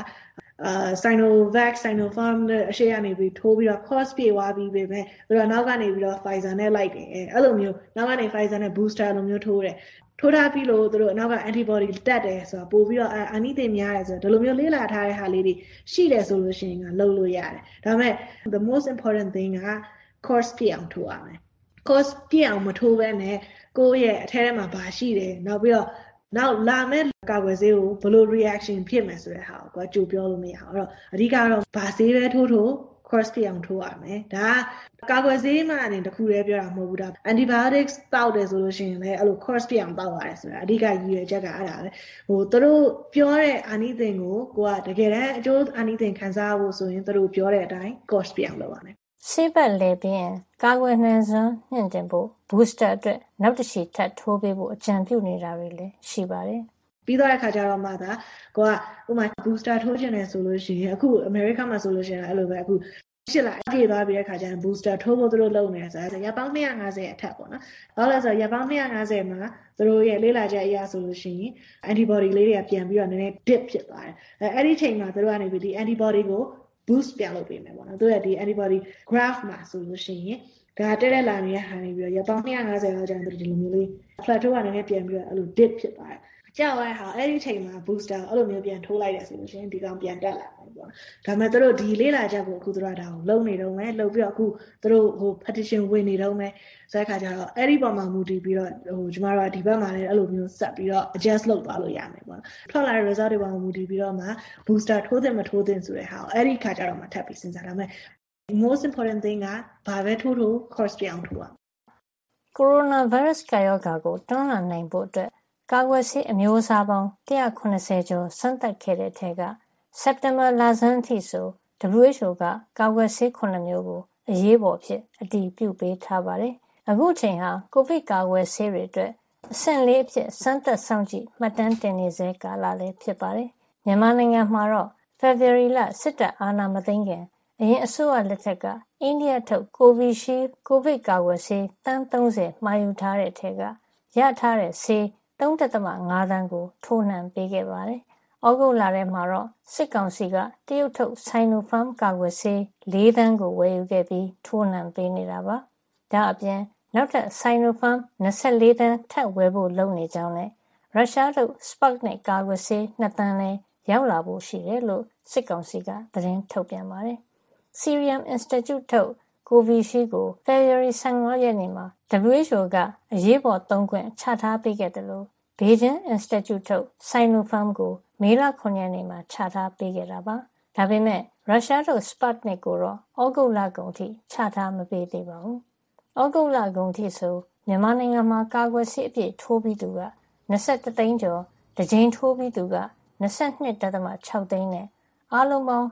Sinovac, Sinopharm အရှိကနေပြီးထိုးပြီးတော့ course ပြေသွားပြီးပဲသူတို့နောက်ကနေပြီးတော့ Pfizer နဲ့လိုက်တယ်အဲ့လိုမျိုးနောက်ကနေ Pfizer နဲ့ booster လိုမျိုးထိုးတယ်ထိုးထားပြီးလို့သူတို့နောက်က antibody တက်တယ်ဆိုတော့ပို့ပြီးတော့အာနိသင်များတယ်ဆိုတော့ဒီလိုမျိုးလေ့လာထားတဲ့ဟာလေးတွေရှိတယ်ဆိုလို့ရှိရင်ကလုပ်လို့ရတယ်ဒါပေမဲ့ the most important thing က course ပြေအောင်ထိုးရမယ် course ပြေအောင်မထိုးဘဲနဲ့ကိုယ့်ရဲ့အထဲထဲမှာဘာရှိတယ်နောက်ပြီးတော့နောက်လာမဲ့ကာကွယ်ဆေးကိုဘယ်လို reaction ဖြစ်မယ်ဆိုတဲ့ဟာကိုကြိုပြောလို့မရအောင်အဲ့တော့အဓိကတော့ဘာဆေးပဲထိုး course ပြအောင်ထိုးရမယ်ဒါကာကွယ်ဆေးမှအနေနဲ့တခုတည်းပြောတာမဟုတ်ဘူးဒါ antibiotics တောက်တယ်ဆိုလို့ရှိရင်လည်းအဲ့လို course ပြအောင်တောက်ရတယ်ဆိုတာအဓိကရည်ရွယ်ချက်ကအဲ့ဒါပဲသူတို့ပြောတဲ့အာနိသင်ကိုကိုကတကယ်တမ်းအကျိုးအာနိသင်ခံစားဖို့ဆိုရင်သူတို့ပြောတဲ့အတိုင်း course ပြအောင်လုပ်ရမယ်ဆေးပတ်လဲပြီးရင်ကာကွယ်နိုင်စွမ်းမြင့်တင်ဖို့ booster အတွက်နောက်တစ်ချီထပ်ထိုးပေးဖို့အကြံပြုနေတာတွေလည်းရှိပါတယ်ပြီးတော့အခါကျတော့မှသာကိုကဥမာ booster ထိုးချင်တယ်ဆိုလို့ရှိရင်အခု America မှာဆိုလို့ရှိရင်အဲ့လိုပဲအခုရှစ်လအပြည့်သွားပြီးတဲ့အခါကျရင် booster ထိုးဖို့သူတို့လုပ်နေတယ်ဆိုတော့ရပေါင်း250အထက်ပေါ့နော်။ဘာလို့လဲဆိုတော့ရပေါင်း250မှာသူတို့ရဲ့လေ့လာချက်အရဆိုလို့ရှိရင် antibody လေးတွေကပြန်ပြီးတော့နည်းနည်း dip ဖြစ်သွားတယ်။အဲ့ဒီချိန်မှာသူတို့ကနေပြီးဒီ antibody ကို boost ပြန်လုပ်ပေးမယ်ပေါ့နော်။သူရဲ့ဒီ antibody graph မှာဆိုလို့ရှိရင်ဒါတက်လာနေတဲ့ဟာနေပြီးတော့ရပေါင်း250လောက်ကျရင်သူဒီလိုမျိုးလေး plateau ကနည်းနည်းပြန်ပြီးတော့အဲ့လို dip ဖြစ်သွားတယ်။ကြောက်ရဟာအဲ့ဒီချိန်မှာ booster အဲ့လိုမျိုးပြန်ထိုးလိုက်တယ်ဆိုလို့ရှိရင်ဒီကောင်ပြန်တက်လာတယ်ပေါ့။ဒါပေမဲ့သူတို့ဒီလေးလာချက်ကိုအခုသူတို့ကဒါကိုလုံနေတော့မယ်လုံပြီးတော့အခုသူတို့petition ဝင်နေတော့မယ်ဆိုတဲ့အခါကျတော့အဲ့ဒီပုံမှာမူတည်ပြီးတော့ကျမတို့ကဒီဘက်မှာလည်းအဲ့လိုမျိုးဆက်ပြီးတော့ adjust လုပ်သွားလို့ရမယ်ပေါ့။ထွက်လာတဲ့ result တွေပေါ်မှာမူတည်ပြီးတော့မှ booster ထိုးတယ်မထိုးတယ်ဆိုတဲ့ဟာကိုအဲ့ဒီခါကျတော့မှထပ်ပြီးစဉ်းစားရမယ်။ most important thing ကဘာပဲထိုး course ပြောင်းထိုးရ။ coronavirus ကာရောဂါကိုတွန်းလှန်နိုင်ဖို့အတွက်ကာကွယ်ဆေးအမျိုးအစားပေါင်း190ကျော်စမ်းသပ်ခဲ့တဲ့ထဲကစက်တင်ဘာလဆန်းအထိဆို WHO ကကာကွယ်ဆေး9မျိုးကိုအရေးပေါ်ဖြစ်အတည်ပြုပေးထားပါတယ်။အခုချိန်ဟာကိုဗစ်ကာကွယ်ဆေးတွေအတွက်အဆင့်4အဖြစ်စမ်းသပ်စောင့်ကြည့်မှတ်တမ်းတင်နေစေကာလလည်းဖြစ်ပါတယ်။မြန်မာနိုင်ငံမှာတော့ February လစစ်တပ်အာဏာမသိမ်းခင်အရင်အစိုးရလက်ထက်ကအိန္ဒိယထုတ် Covishield ကိုဗစ်ကာကွယ်ဆေးတန်း30မှာယူထားတဲ့ထဲကရထားတဲ့ဆေး3.5 သန်းကိုထိုးနှံပေးခဲ့ပါတယ်။ဩဂုတ်လထဲမှာတော့စစ်ကောင်စီကတရုတ်ထုတ် Sinopharm ကာကွယ်ဆေး4 သန်းကိုဝယ်ယူခဲ့ပြီးထိုးနှံပေးနေတာပါ။ဒါအပြင်နောက်ထပ် Sinopharm 24 သန်းထပ်ဝယ်ဖို့လုပ်နေကြောင်းနဲ့ရုရှားထုတ် Sputnik ကာကွယ်ဆေး2 သန်းလည်းရောက်လာဖို့ရှိတယ်လို့စစ်ကောင်စီကသတင်းထုတ်ပြန်ပါတယ်။ Serum Institute ထုတ် Covishield ကို February 15 ရက်နေ့မှာ WHO ကအရေးပေါ်သုံးခွင့်ချထားပေးခဲ့တယ်လို့Beijing Institute ထုတ် Sinopharm ကိုမေလ9ရက်နေ့မှာချထားပေးခဲ့တာပါ။ဒါပေမဲ့ရုရှားတို့ Sputnik ကိုတော့ဩဂုတ်လကုန်ထိချထားမပေးသေးပါဘူး။ဩဂုတ်လကုန်ထိဆိုမြန်မာနိုင်ငံမှာကာကွယ်ဆေးအပြည့်ထိုးပြီးသူက21သိန်းကျော်၊တစ်ကြိမ်ထိုးပြီးသူက22.6 သိန်းနဲ့အားလုံးပေါင်း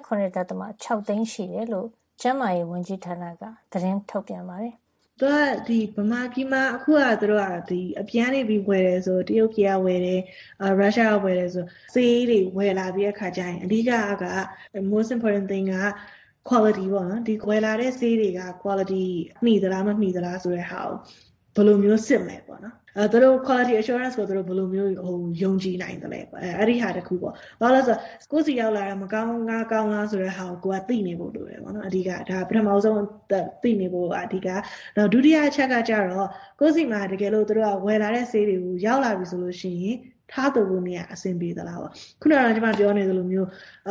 48.6 သိန်းရှိတယ်လို့ကျန်းမာရေးဝန်ကြီးဌာနကသတင်းထုတ်ပြန်ပါတယ်။သူကဗမာပြည်မှာအခုကသူတို့ကအပြန်နေပြီးဝယ်တယ်ဆိုတရုတ်ပြည်ကဝယ်တယ်ရုရှားကဝယ်တယ်ဆိုဆေးတွေဝယ်လာပြီးအခါကျရင်အဓိကက most important thing က quality ပေါ့နော်ဒီဝယ်လာတဲ့ဆေးတွေက quality မှီသလားမမှီသလားဆိုတဲ့ဟာကိုဘယ်လိုမျိုးစစ်မလဲပေါ့နော်သူတို့ quality assurance ကိုသူတို့ဘယ်လိုမျိုးယုံကြည်နိုင်တယ်လဲအဲ့ဒီဟာတခုပေါ့ဘာလို့လဲဆိုတော့ကိုယ်စီရောက်လာတာမကောင်းငါကောင်းလားဆိုတဲ့ဟာကိုကသိနေဖို့လိုတယ်ပေါ့နော်အဓိကဒါပထမဆုံးသိနေဖို့အဓိကနောက်ဒုတိယအချက်ကကြတော့ကိုယ်စီမှာတကယ်လို့သူတို့ကဝယ်လာတဲ့ဆေးတွေကိုရောက်လာပြီဆိုလို့ရှိရင်ထားသူကိုနေရအဆင်ပြေသလားပေါ့ခုနကတော့ကျွန်မပြောနေသလိုမျိုး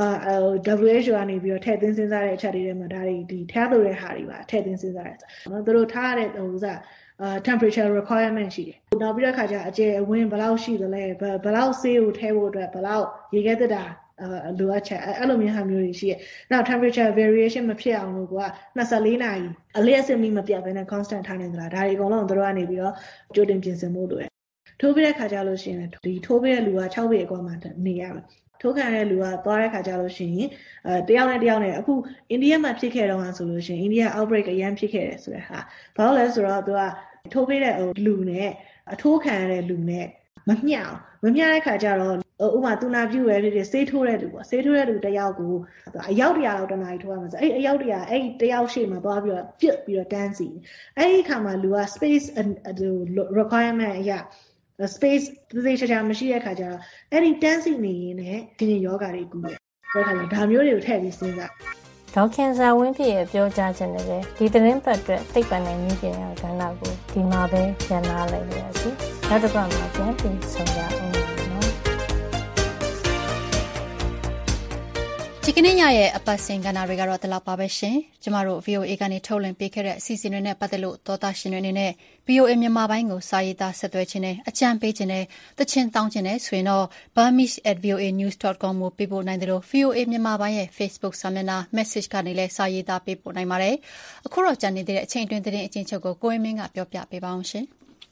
WHO ကနေပြီးတော့ထည့်သွင်းစဉ်းစားတဲ့အချက်တွေထဲမှာဒါတွေဒီထားသူတဲ့ဟာတွေပါထည့်သွင်းစဉ်းစားရတယ်နော်သူတို့ထားတဲ့temperature requirement ရှိတယ်။နောက်ပြီးတော့ခါကျအကျယ်အဝန်းဘယ်လောက်ရှိသလဲဘယ်လောက်ဆေးကိုထည့်ဖို့အတွက်ဘယ်လောက်ရေခဲတက်တာလိုအပ်ချက်အဲ့လိုမျိုးဟာမျိုးတွေရှိရဲ့။နောက် temperature variation မဖြစ်အောင်လို့က24နာရီအလျှက်စစ်မီမပြတ်ဘဲနဲ့ constant ထားနေသလားဒါတွေအကုန်လုံးတို့ကနေပြီးတော့ကြိုတင်ပြင်ဆင်ဖို့လိုတယ်။ထိုးပြီးတဲ့ခါကျလို့ရှိရင်ဒီထိုးပြီးတဲ့လူက6ပေအကွာမှာနေရမယ်။ထိုးခံရတဲ့လူကသွားတဲ့ခါကျလို့ရှိရင်တယောက်နဲ့တယောက်နဲ့အခုအိန္ဒိယမှာဖြစ်ခဲ့တော့ဆိုလို့ရှိရင်အိန္ဒိယ outbreak အရင်ဖြစ်ခဲ့တယ်ဆိုတဲ့ဟာဘာလို့လဲဆိုတော့သူကထိုးပေးတဲ့လူနဲ့အထိုးခံရတဲ့လူနဲ့မမျှတဲ့ခါကျတော့ဥပမာသူနာပြုရတဲ့ဆေးထိုးတဲ့လူပေါ့ဆေးထိုးတဲ့လူတယောက်ကိုအယောက်100လောက်တနားကြီးထိုးရမှာဆိုအဲ့အယောက်100အဲ့တယောက်ရှေ့မှာသွားပြီးတော့ပြစ်ပြီးတော့တန်းစီအဲ့ဒီခါမှာလူက space requirement အရာ space သေချာမရှိတဲ့ခါကျတော့အဲ့ဒီတန်းစီနေရင်လည်းဒီယောဂါတွေကူတယ်ဆိုတော့ဒါမျိုးတွေကိုထည့်ပြီးစဉ်းစားဒေါက်ခင်ဇာဝင်းပြည့်ရဲ့ပြောကြားချက်နဲ့ပဲဒီသတင်းပတ်အတွက်သိပ္ပံနဲ့ဉာဏ်ပညာကဏ္ဍကိုဒီမှာပဲရန်နာလိုက်ရစီနောက်တစ်ပတ်မှာပြန်ပြီးဆုံရအောင်နော်ဒီကနေ့ညရဲ့အပတ်စဉ်ကဏ္ဍတွေကတော့ဒီလောက်ပါပဲရှင်ကျမတို့ VOA ကနေထုတ်လွှင့်ပေးခဲ့တဲ့အစီအစဉ်တွေနဲ့ပတ်သက်လို့သောသားရှင်တွေအနေနဲ့ VOA မြန်မာပိုင်းကိုစာရေးသားဆက်သွယ်ခြင်းနဲ့အကြံပေးခြင်းနဲ့တခြင်းတောင်းခြင်းနဲ့ဆိုရင်တော့ burmese@voanews.com ကိုပေးပို့နိုင်တယ်လို့ VOA မြန်မာပိုင်းရဲ့ Facebook စာမျက်နှာ message ကနေလည်းစာရေးသားပေးပို့နိုင်ပါတယ်အခုတော့ကြံနေတဲ့အချိန်အတွင်းသတင်းအချင်းချုပ်ကိုကိုဝင်းမင်းကပြောပြပေးပါအောင်ရှင်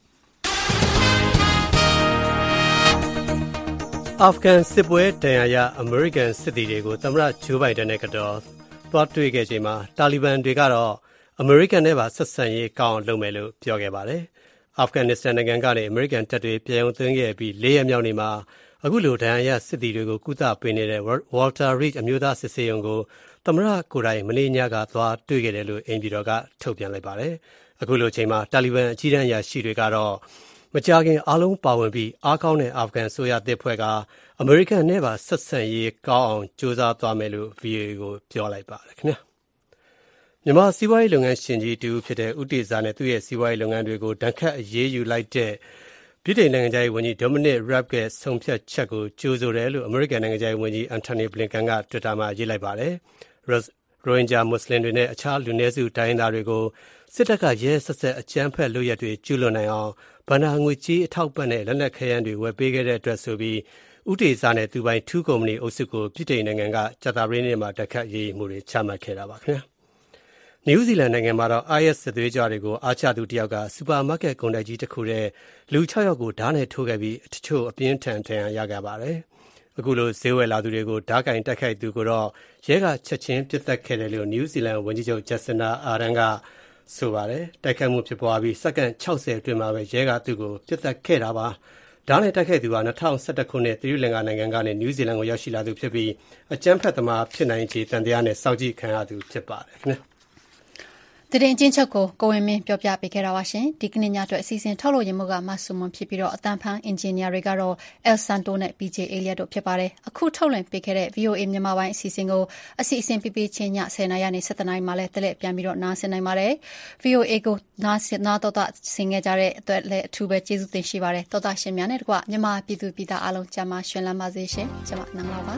အာဖဂန်စစ်ပွဲဒဏ်ရာရအမေရိကန်စစ်သည်တွေကိုသမ္မတဂျိုးဘိုင်ဒန်နဲ့ကတော့သွားတွေ့ခဲ့ချိန်မှာတာလီဘန်တွေကတော့အမေရိကန်နဲ့ပါဆက်ဆံရေးကောင်းအောင်လုပ်မယ်လို့ပြောခဲ့ပါတယ်။အာဖဂန်နစ္စတန်နိုင်ငံကနေအမေရိကန်တပ်တွေပြန်ရုံသွင်းခဲ့ပြီး4ရက်မြောက်နေ့မှာအခုလိုဒဏ်ရာရစစ်သည်တွေကိုကုသပေးနေတဲ့ Walter Reed အမျိုးသားစစ်ဆေးရုံကိုသမ္မတကိုယ်တိုင်မနေ့ညကသွားတွေ့ခဲ့တယ်လို့အိမ်ပြည်တော်ကထုတ်ပြန်လိုက်ပါတယ်။အခုလိုချိန်မှာတာလီဘန်အကြီးတန်းအရာရှိတွေကတော့မကြာခင်အားလုံးပါဝင်ပြီးအားကောင်းတဲ့အာဖဂန်ဆိုရသစ်ဖွဲ့ကအမေရိကန်နဲ့ပါဆက်ဆံရေးကောင်းအောင်ကြိုးစားသွားမယ်လို့ VOA ကိုပြောလိုက်ပါတယ်ခင်ဗျာမြန်မာစီးပွားရေးလုပ်ငန်းရှင်ကြီးတူဖြစ်တဲ့ဦးတေဇာနဲ့သူ့ရဲ့စီးပွားရေးလုပ်ငန်းတွေကိုဒဏ်ခတ်အရေးယူလိုက်တဲ့ပြည်ထောင်နိုင်ငံသားဝန်ကြီး Dominic Raab ရဲ့ဆုံးဖြတ်ချက်ကိုကြိုဆိုတယ်လို့အမေရိကန်နိုင်ငံသားဝန်ကြီး Antony Blinken က Twitter မှာရေးလိုက်ပါတယ်ရိုဟင်ဂျာမွတ်စလင်တွေနဲ့အခြားလူနည်းစုတိုင်းရင်းသားတွေကိုစစ်တပ်ကရဲဆက်ဆက်အကြမ်းဖက်လုပ်ရက်တွေကျူးလွန်နိုင်အောင်ဗဏ္ဍာငွေကြေးအထောက်ပံ့တဲ့လက်နက်ခဲယမ်းတွေဝယ်ပေးခဲ့တဲ့အတွက်ဆိုပြီးဦးတေဇာနဲ့သူပိုင်ထူးကုမ္ပဏီအုပ်စုကိုပြည်ထောင်နိုင်ငံကကြာသပတေးနေ့မှာတိုက်ခတ်ရေးမှုတွေချမှတ်ခဲ့တာပါခင်ဗျာနယူးဇီလန်နိုင်ငံမှာတော့ IS စစ်သွေးကြွတွေကိုအားချသူတယောက်ကစူပါမားကတ်ကုန်တိုက်ကြီးတစ်ခုထဲလူ6ယောက်ကိုဓာတ်နဲ့ထိုးခဲ့ပြီးတချို့အပြင်းထန်ဒဏ်ရာရခဲ့ပါတယ်အခုလိုဈေးဝယ်လာသူတွေကိုဓာတ်ကင်တိုက်ခိုက်သူကိုတော့ရဲကချက်ချင်းပစ်သတ်ခဲ့တယ်လို့နယူးဇီလန်ဝန်ကြီးချုပ် Jacinda Ardern ကဆိုပါတယ်တိုက်ခိုက်မှုဖြစ်ပွားပြီးစက္ကန့်60အတွင်းမှာပဲရဲကသူ့ကိုပစ်သတ်ခဲ့တာပါဒါနဲ့တိုက်ခိုက်သူက2011ခုနှစ်သီရိလင်္ကာနိုင်ငံကနေနယူးဇီလန်ကိုရောက်ရှိလာသူဖြစ်ပြီးအကြမ်းဖက်သမားဖြစ်နိုင်ခြေတန်တရားနဲ့စောင့်ကြည့်ခံရသူဖြစ်ပါတယ်ခင်ဗျာသတင်းချင်းချုပ်ကိုကိုဝင်းမင်းပြောပြပေးခဲ့တာပါရှင်ဒီကနေ့ညအတွက်အစီအစဉ်ထုတ်လို့ရမှုကမဆုမွန်ဖြစ်ပြီးတော့အတန်ဖန်အင်ဂျင်နီယာတွေကတော့ El Santo နဲ့ PJ Elliot တို့ဖြစ်ပါတယ်အခုထုတ်လွှင့်ပေးခဲ့တဲ့ VOA မြန်မာပိုင်းအစီအစဉ်ကိုအစီအစဉ်ပြပြချင်းည10:00နာရီနဲ့17:00နာရီမှာလည်းတလက်ပြန်ပြီးတော့နားဆင်နိုင်ပါတယ် VOA ကိုနားတော့ဆင်ခဲ့ကြတဲ့အတွက်လည်းအထူးပဲကျေးဇူးတင်ရှိပါတယ်တော်တာရှင်များနဲ့တကွမြန်မာပြည်သူပြည်သားအားလုံးကျမ်းမာရွှင်လန်းပါစေရှင်ကျွန်မနမ်လာပါ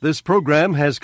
This program has